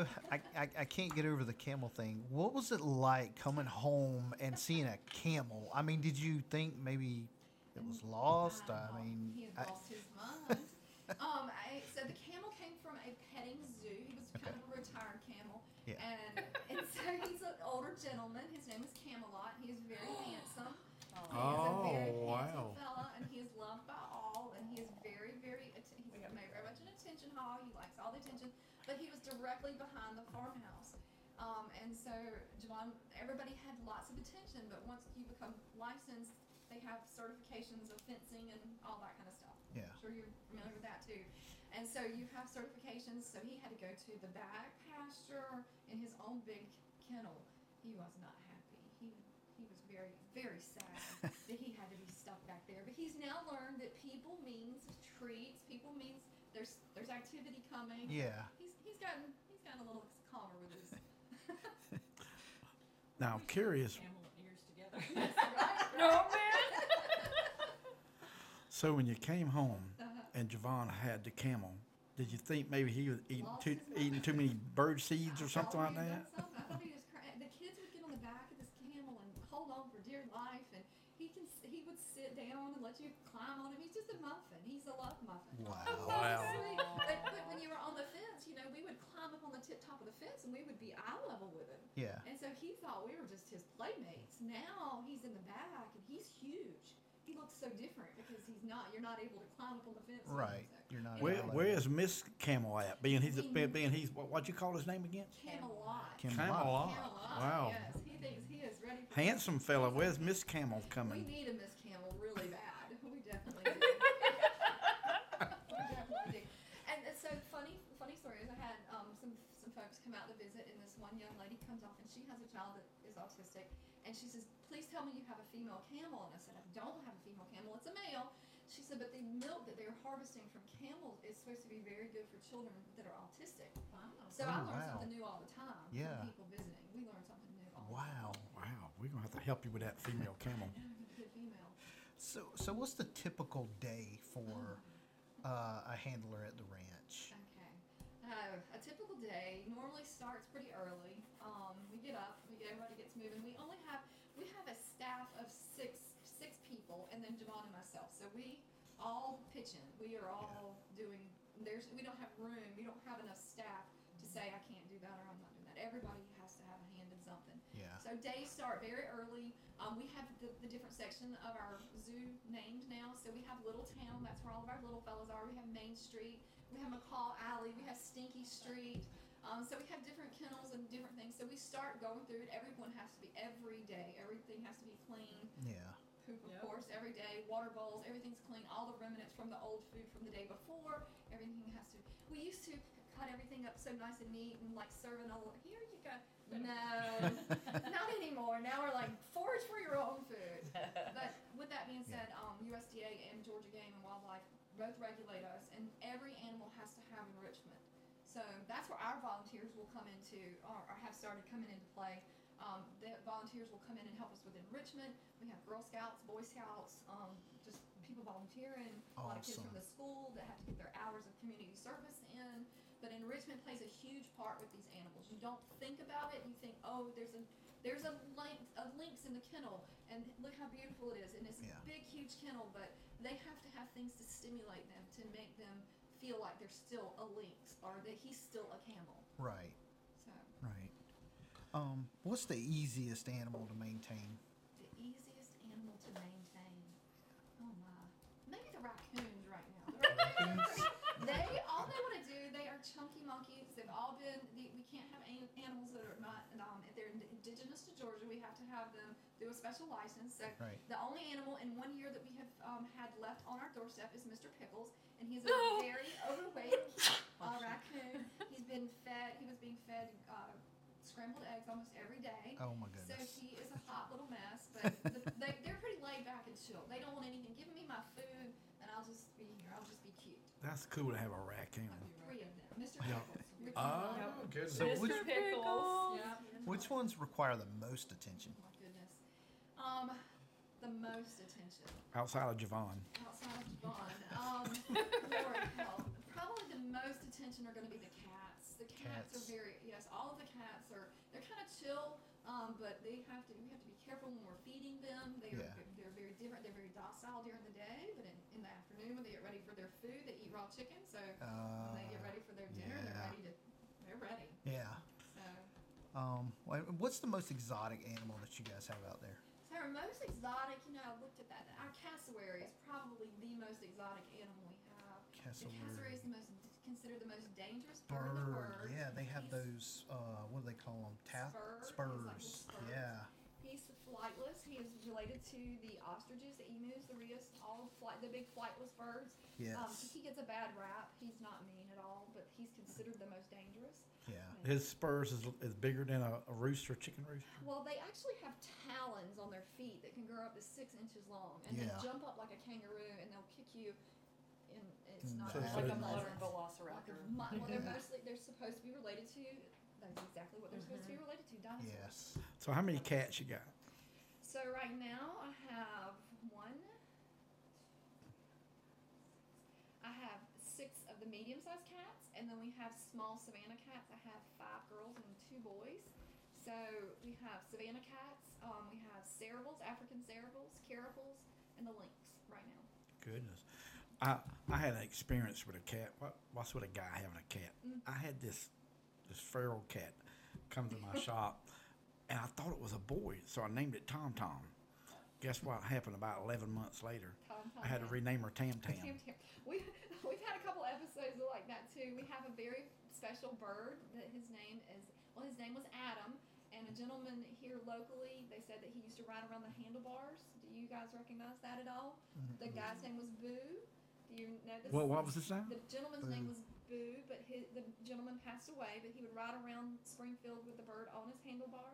I can't get over the camel thing. What was it like coming home and seeing a camel? I mean, did you think maybe it was lost? He had lost his mind. So the camel came from a petting zoo. He was kind of a retired camel. Yeah. And so he's an older gentleman. His name is Camelot. He is very handsome. He is a Oh, very wow. handsome fella, and he is loved by all. And he is very, very, he's very much an attention hog. He likes all the attention. But he was directly behind the farmhouse. And so Javon, everybody had lots of attention, but once you become licensed, they have certifications of fencing and all that kind of stuff. Yeah. I'm sure you're familiar with that too. And so you have certifications, so he had to go to the back pasture in his own big kennel. He was not happy. He was very, very sad that he had to be stuck back there. But he's now learned that people means treats, people means there's activity coming. Yeah. He's gotten a little calmer with his Now, I'm curious. Camel ears together. right? No, man. So when you came home Uh-huh. and Javon had the camel, did you think maybe he was Lost his mind. eating too many bird seeds or I something thought like he that? had done something. I thought he was the kids would get on the back of this camel and hold on for dear life, and he would sit down and let you climb on him. He's just a muffin. He's a love muffin. Wow. Wow. Sweet. But when you were on the fence, we would climb up on the top of the fence, and we would be eye level with him. Yeah. And so he thought we were just his playmates. Now he's in the back, and he's huge. He looks so different because you're not able to climb up on the fence. Right. So- You're not. Where, allowed. where is Miss Camel at? Being he's what'd you call his name again? Camelot. Camelot. Camelot. Wow. Yes, he thinks he is ready for Handsome fella. Where's Miss Camel We coming? need a Miss Camel really bad. We definitely do. We definitely do. And so funny story is I had some folks come out to visit, and this one young lady comes off, and she has a child that is autistic, and she says, please tell me you have a female camel. And I said, I don't have a female camel, it's a male. She said, but the milk that they're harvesting from camels is supposed to be very good for children that are autistic. Wow. So Oh, I learn wow. something new all the time Yeah. from people visiting. We learn something new all Wow. Wow, we're gonna have to help you with that female camel. the time. Good female. So what's the typical day for a handler at the ranch? Okay. A typical day normally starts pretty early. We get up, everybody gets moving. We have a staff of six people, and then Javon and myself. So we all pitch in. We are all doing. We don't have room. We don't have enough staff to say I can't do that or I'm not doing that. Everybody has to have a hand in something. Yeah. So days start very early. We have the different section of our zoo named now. So we have Little Town. That's where all of our little fellas are. We have Main Street. We have McCall Alley. We have Stinky Street. So we have different kennels and different things. So we start going through it. Everyone has to be every day. Everything has to be clean. Yeah. Poop, of Yep. course, every day. Water bowls. Everything's clean. All the remnants from the old food from the day before. Everything has to. We used to cut everything up so nice and neat and like serving all. Here you go. No, not anymore. Now we're like forage for your own food. But with that being said, USDA and Georgia Game and Wildlife both regulate us, and every animal has to have enrichment. So that's where our volunteers will come into, or have started coming into play. The volunteers will come in and help us with enrichment. We have Girl Scouts, Boy Scouts, just people volunteering. A lot of kids Awesome. from the school that have to get their hours of community service in. But enrichment plays a huge part with these animals. You don't think about it. You think, oh, there's a lynx in the kennel, and look how beautiful it is, and it's Yeah. a big, huge kennel. But they have to have things to stimulate them to make them feel like they're still a lynx or that he's still a camel. Right. So Right. What's the easiest animal to maintain? the easiest animal to maintain. Oh my, maybe the raccoons right now. They all they want to do. They are chunky monkeys. They've all been. We can't have animals that are not. If they're indigenous to Georgia, we have to have them do a special license. So Right. the only animal in 1 year that we have had left on our doorstep is Mr. Pickles, and he's a very overweight raccoon. He's been fed. He was being fed scrambled eggs almost every day. Oh my So goodness. he is a hot little mess, but they're pretty laid back and chill. They don't want anything. Give me my food, and I'll just be here. I'll just be cute. That's cool to have a raccoon. 3 of them. Mr. Yeah. Pickles. Ricky Oh, Bobby. goodness. So Mr. which- Pickles. Yeah. Which ones require the most attention? Oh my goodness. The most attention Outside of Javon. outside of Javon. Lord help. Probably the most attention are going to be the cats. The cats Cats. are all of the cats they're kind of chill, but we have to be careful when we're feeding them. They're very different. They're very docile during the day, but in the afternoon when they get ready for their food, they eat raw chicken. So when they get ready for their dinner, yeah. they're ready. Yeah. So. What's the most exotic animal that you guys have out there? So our most exotic, I looked at that. Our cassowary is probably the most exotic animal we have. The cassowary is considered the most dangerous bird in the world. Yeah, they have He's those. What do they call them? Spurs. Spurs. He's like the spurs. Yeah. He's flightless. He is related to the ostriches, the emus, the rheas, the big flightless birds. Yes. He gets a bad rap. He's not mean at all, but he's considered the most dangerous. Yeah. His spurs is bigger than a rooster, chicken rooster. Well, they actually have talons on their feet that can grow up to 6 inches long, and Yeah. they jump up like a kangaroo, and they'll kick you. And it's Mm. not So- like so Like a a modern muzzle. velociraptor. Well, they're supposed to be related to. That's exactly what they're supposed to be related to. Dinosaurs. Yes. So how many cats you got? So right now I have I have 6 of the medium-sized cats, and then we have small Savannah cats. I have 5 girls and 2 boys. So we have Savannah cats. We have Cerebrals, African Cerebrals, Caribals, and the lynx right now. Goodness. I had an experience with a cat. What's with a guy having a cat? I had this feral cat come to my shop, and I thought it was a boy, so I named it Tom Tom. Guess what happened about 11 months later? Tom, I had to rename her Tam Tam. Tam Tam. We've had a couple episodes like that too. We have a very special bird that his name was Adam, and a gentleman here locally, they said that he used to ride around the handlebars. Do you guys recognize that at all? The guy's name was Boo. Do you know this? Well, what was his name? The gentleman's name was Boo, but the gentleman passed away, but he would ride around Springfield with the bird on his handlebars.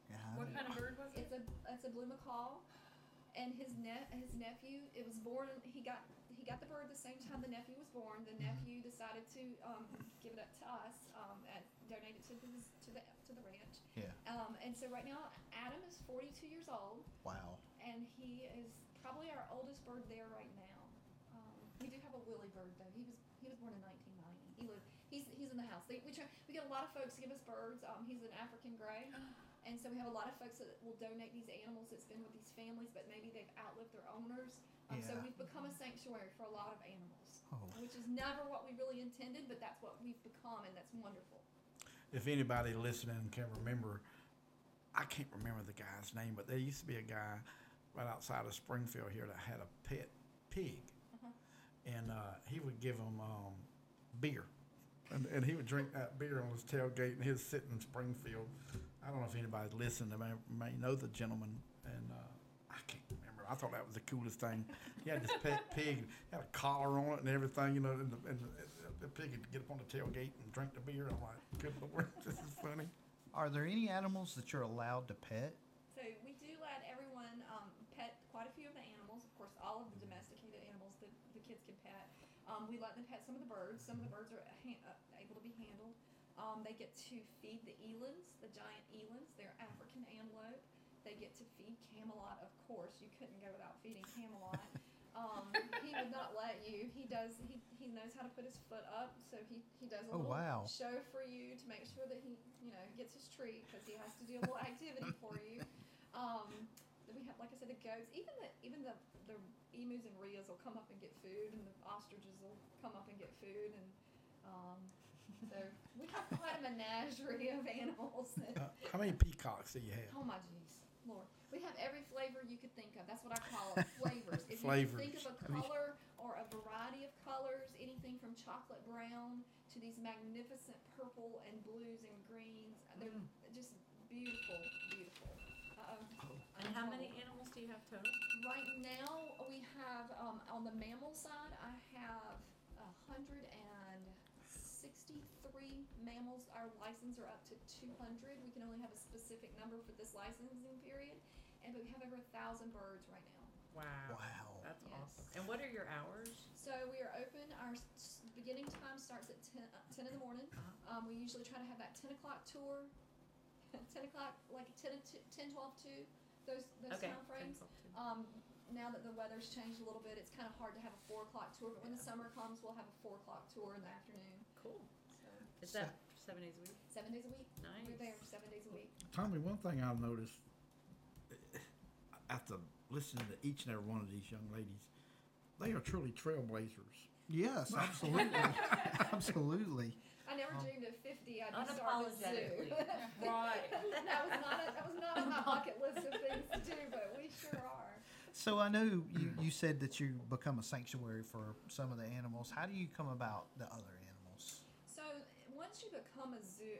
Yeah. What kind of bird was it? It's a blue macaw, and his nephew. It was born. He got the bird the same time the nephew was born. The nephew decided to give it up to us and donate it to the ranch. Yeah. And so right now Adam is 42 years old, Wow. and he is probably our oldest bird there right now. We do have a Willie bird though. He was born in 1990. He's in the house. We get a lot of folks to give us birds. He's an African gray. And so we have a lot of folks that will donate these animals that's been with these families, but maybe they've outlived their owners. So Yeah. we've become a sanctuary for a lot of animals, Oh. which is never what we really intended, but that's what we've become, and that's wonderful. If anybody listening can remember, I can't remember the guy's name, but there used to be a guy right outside of Springfield here that had a pet pig, and he would give him beer, and he would drink that beer on his tailgate, and he'd sit in Springfield. I don't know if anybody listened. They may know the gentleman, and I can't remember. I thought that was the coolest thing. He had this pet pig, had a collar on it and everything, you know, and the pig would get up on the tailgate and drink the beer. I'm like, good Lord, this is funny. Are there any animals that you're allowed to pet? So we do let everyone pet quite a few of the animals. Of course, all of the domesticated animals that the kids can pet. We let them pet some of the birds. Some of the birds are able to be handled. They get to feed the elands, the giant elands. They're African antelope. They get to feed Camelot, of course. You couldn't go without feeding Camelot. He would not let you. He knows how to put his foot up, so he does a Oh, little wow. show for you to make sure that he gets his treat, because he has to do a little activity for you. We have, like I said, the goats. Even the emus and rheas will come up and get food, and the ostriches will come up and get food, and so we have quite a menagerie of animals. How many peacocks do you have? Oh my jeez, Lord. We have every flavor you could think of. That's what I call it, flavors. If you Flavors. can think of a color or a variety of colors, anything from chocolate brown to these magnificent purple and blues and greens, they're just beautiful, beautiful. And how many animals do you have total? Right now, we have, on the mammal side, I have 163 mammals. Our licenses are up to 200. We can only have a specific number for this licensing period. But we have over 1,000 birds right now. Wow. Wow. That's Yes. awesome. And what are your hours? So we are open. Our beginning time starts at 10 in the morning. We usually try to have that 10 o'clock tour. 10 o'clock, like 10, 12, 2, those Okay. time frames. 10, 12, 2. Now that the weather's changed a little bit, it's kind of hard to have a 4 o'clock tour, but when the summer comes, we'll have a 4 o'clock tour in the afternoon. Cool. So Is that 7 days a week? 7 days a week. Nice. We're there 7 days a week. Tommy, one thing I've noticed after listening to each and every one of these young ladies, they are truly trailblazers. Yes, absolutely. Absolutely. I never dreamed at 50 I'd be starting a zoo. Unapologetically. Right. that was not on my bucket list of things to do, but we sure are. So I know you said that you become a sanctuary for some of the animals. How do you come about the other animals? So once you become a zoo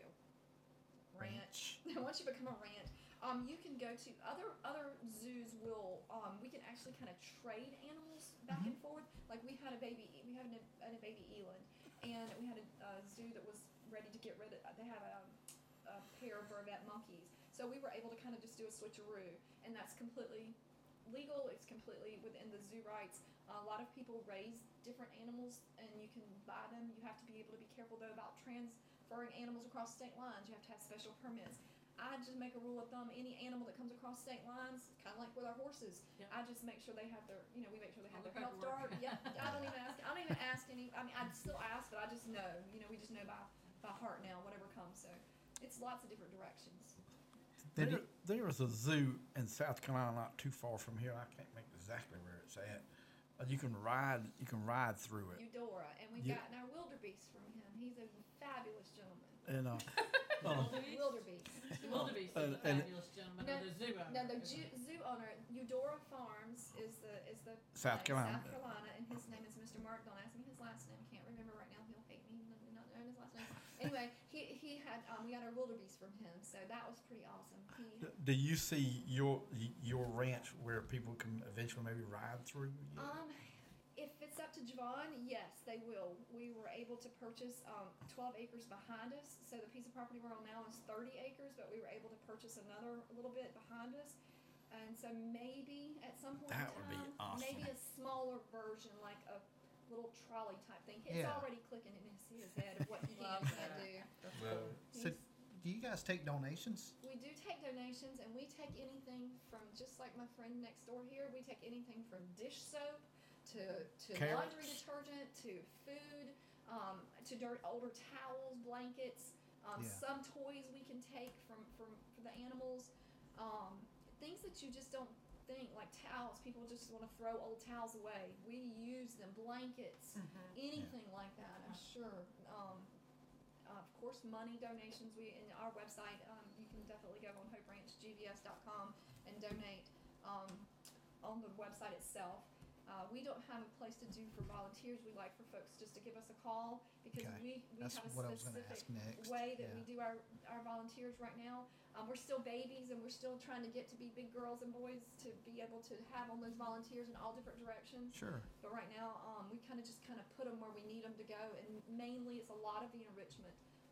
ranch, once you become a ranch, you can go to other zoos. We can actually kind of trade animals back and forth. Like we had a baby eland, and we had a zoo that was ready to get rid of. They have a pair of vervet monkeys, so we were able to kind of just do a switcheroo, and that's completely legal. It's completely within the zoo rights. A lot of people raise different animals, and you can buy them. You have to be able to be careful though about transferring animals across state lines. You have to have special permits. I just make a rule of thumb: any animal that comes across state lines, kind of like with our horses, Yeah. I just make sure they have their, we make sure they have All their the health paperwork. dart. Yeah, I don't even ask any. I mean, I'd still ask, but I just know. We just know by heart now, whatever comes. So it's lots of different directions. There is a zoo in South Carolina not too far from here. I can't make exactly where it's at. You can ride through it. Eudora, and we've Yeah. gotten our wildebeest from him. He's a fabulous gentleman. And Wildebeest. The wildebeest is a and- fabulous gentleman, No, or the zoo owner. No, the zoo owner, Eudora Farms, is the South place, Carolina. South Carolina, and his name is Mr. Mark. Don't ask me his last name. Can't remember right now. He'll hate me not knowing his last name. Anyway, he had we got our wildebeest from him, so that was pretty awesome. do you see your ranch where people can eventually maybe ride through? If it's it's up to Javon, yes, they will. We were able to purchase 12 acres behind us. So the piece of property we're on now is 30 acres, but we were able to purchase another little bit behind us. And so maybe at some point That in would be time, awesome. maybe a smaller version, like a little trolley type thing. It's Yeah. already clicking in his head of what he can Love and can't that. do. That's Well, cool. So, do you guys take donations? We do take donations, and we take anything from, just like my friend next door here, we take anything from dish soap to laundry Carrots. detergent to food, to older towels, blankets, Yeah. some toys we can take from for the animals, things that you just don't think, like towels. People just want to throw old towels away. We use them, blankets, anything like that. I'm sure. Of course, money donations. We in our website, you can definitely go on hoperanchgvs.com and donate on the website itself. We don't have a place to do for volunteers. We like for folks just to give us a call because Okay. we That's have a what I was going to specific ask next. way that Yeah. we do our volunteers right now. We're still babies and we're still trying to get to be big girls and boys to be able to have on those volunteers in all different directions. Sure. But right now, we kind of put them where we need them to go, and mainly it's a lot of the enrichment.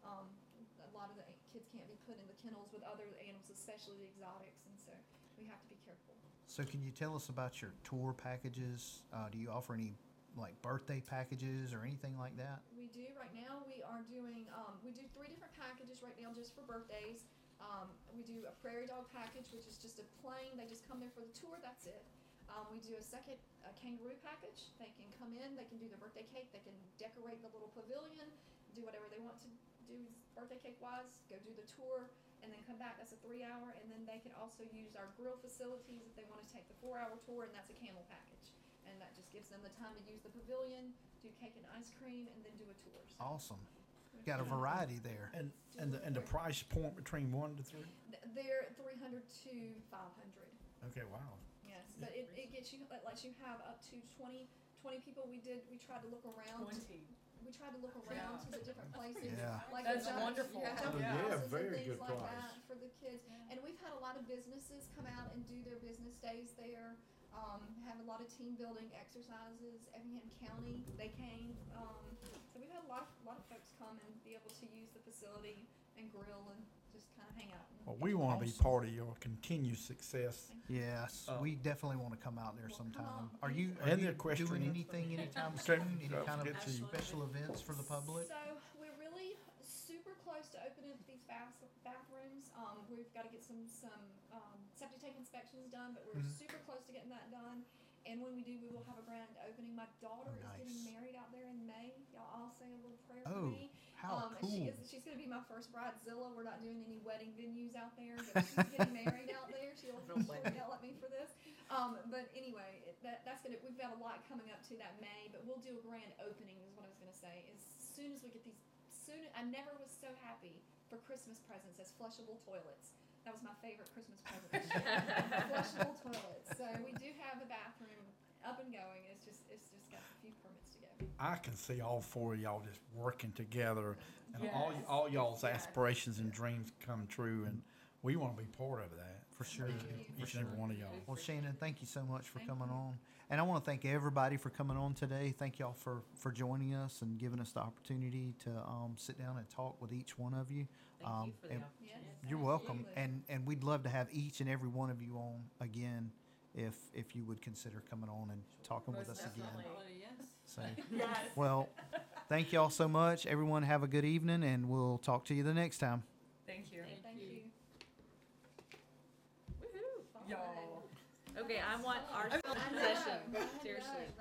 A lot of the kids can't be put in the kennels with other animals, especially the exotics, and so we have to be careful. So, can you tell us about your tour packages? Do you offer any like birthday packages or anything like that? We do right now. We are doing. We do 3 different packages right now just for birthdays. We do a prairie dog package, which is just a plain. They just come there for the tour. That's it. We do a kangaroo package. They can come in. They can do their birthday cake. They can decorate the little pavilion. Do whatever they want to do birthday cake wise. Go do the tour. And then come back. That's a 3-hour. And then they can also use our grill facilities if they want to take the 4-hour tour. And that's a camel package. And that just gives them the time to use the pavilion, do cake and ice cream, and then do a tour. So Awesome. Got a variety there. And the price point between 1 to 3. they're 300 to 500. Okay, wow. Yes, but it gets you, it lets you have up to 20 people. We tried to look around. 20. We tried to look around to the different places. Yeah. Like That's the wonderful. Yeah, Oh, yeah, houses and very things good like price. that for the kids. And we've had a lot of businesses come out and do their business days there. Have a lot of team building exercises. Effingham County, they came. So we've had a lot of folks come and be able to use the facility and grill and just kind of hang out. Well, we want to be Awesome. part of your continued success. Yes, we definitely want to come out there Well, come sometime. on. Are you And the doing equestrian. anything anytime Okay. soon? Any Don't kind of forget to- special events for the public? So we're really super close to opening up these bathrooms. We've got to get some septic tank inspections done, but we're Mhm. super close to getting that done. And when we do, we will have a grand opening. My daughter Oh, is nice. getting married out there in May. Y'all all say a little prayer Oh, for me. how And cool. she's going to be my first bridezilla. We're not doing any wedding venues out there, but she's getting married out there. She'll yell at me for this. But anyway, we've got a lot coming up to that May, but we'll do a grand opening is what I was going to say. As soon as we get I never was so happy for Christmas presents as flushable toilets. That was my favorite Christmas present this year. Flushable toilets. So we do have the bathroom up and going. It's just got a few permits to go. I can see all 4 of y'all just working together and Yes. all y'all's Yes. aspirations and dreams come true, and we want to be part of that. For sure. Thank you. Each and every one of y'all. Well, Shannon, thank you so much for Thank coming you. on. And I want to thank everybody for coming on today. Thank y'all for joining us and giving us the opportunity to sit down and talk with each one of you. Thank you for the and opportunity. Yes. You're welcome. Absolutely. And we'd love to have each and every one of you on again if you would consider coming on and talking with Most us again. definitely. Yes. So, Yes. well, thank y'all so much. Everyone have a good evening, and we'll talk to you the next time. Thank you. Thank you. Woohoo. Y'all. Okay, I want our I know. possession. I know. Seriously.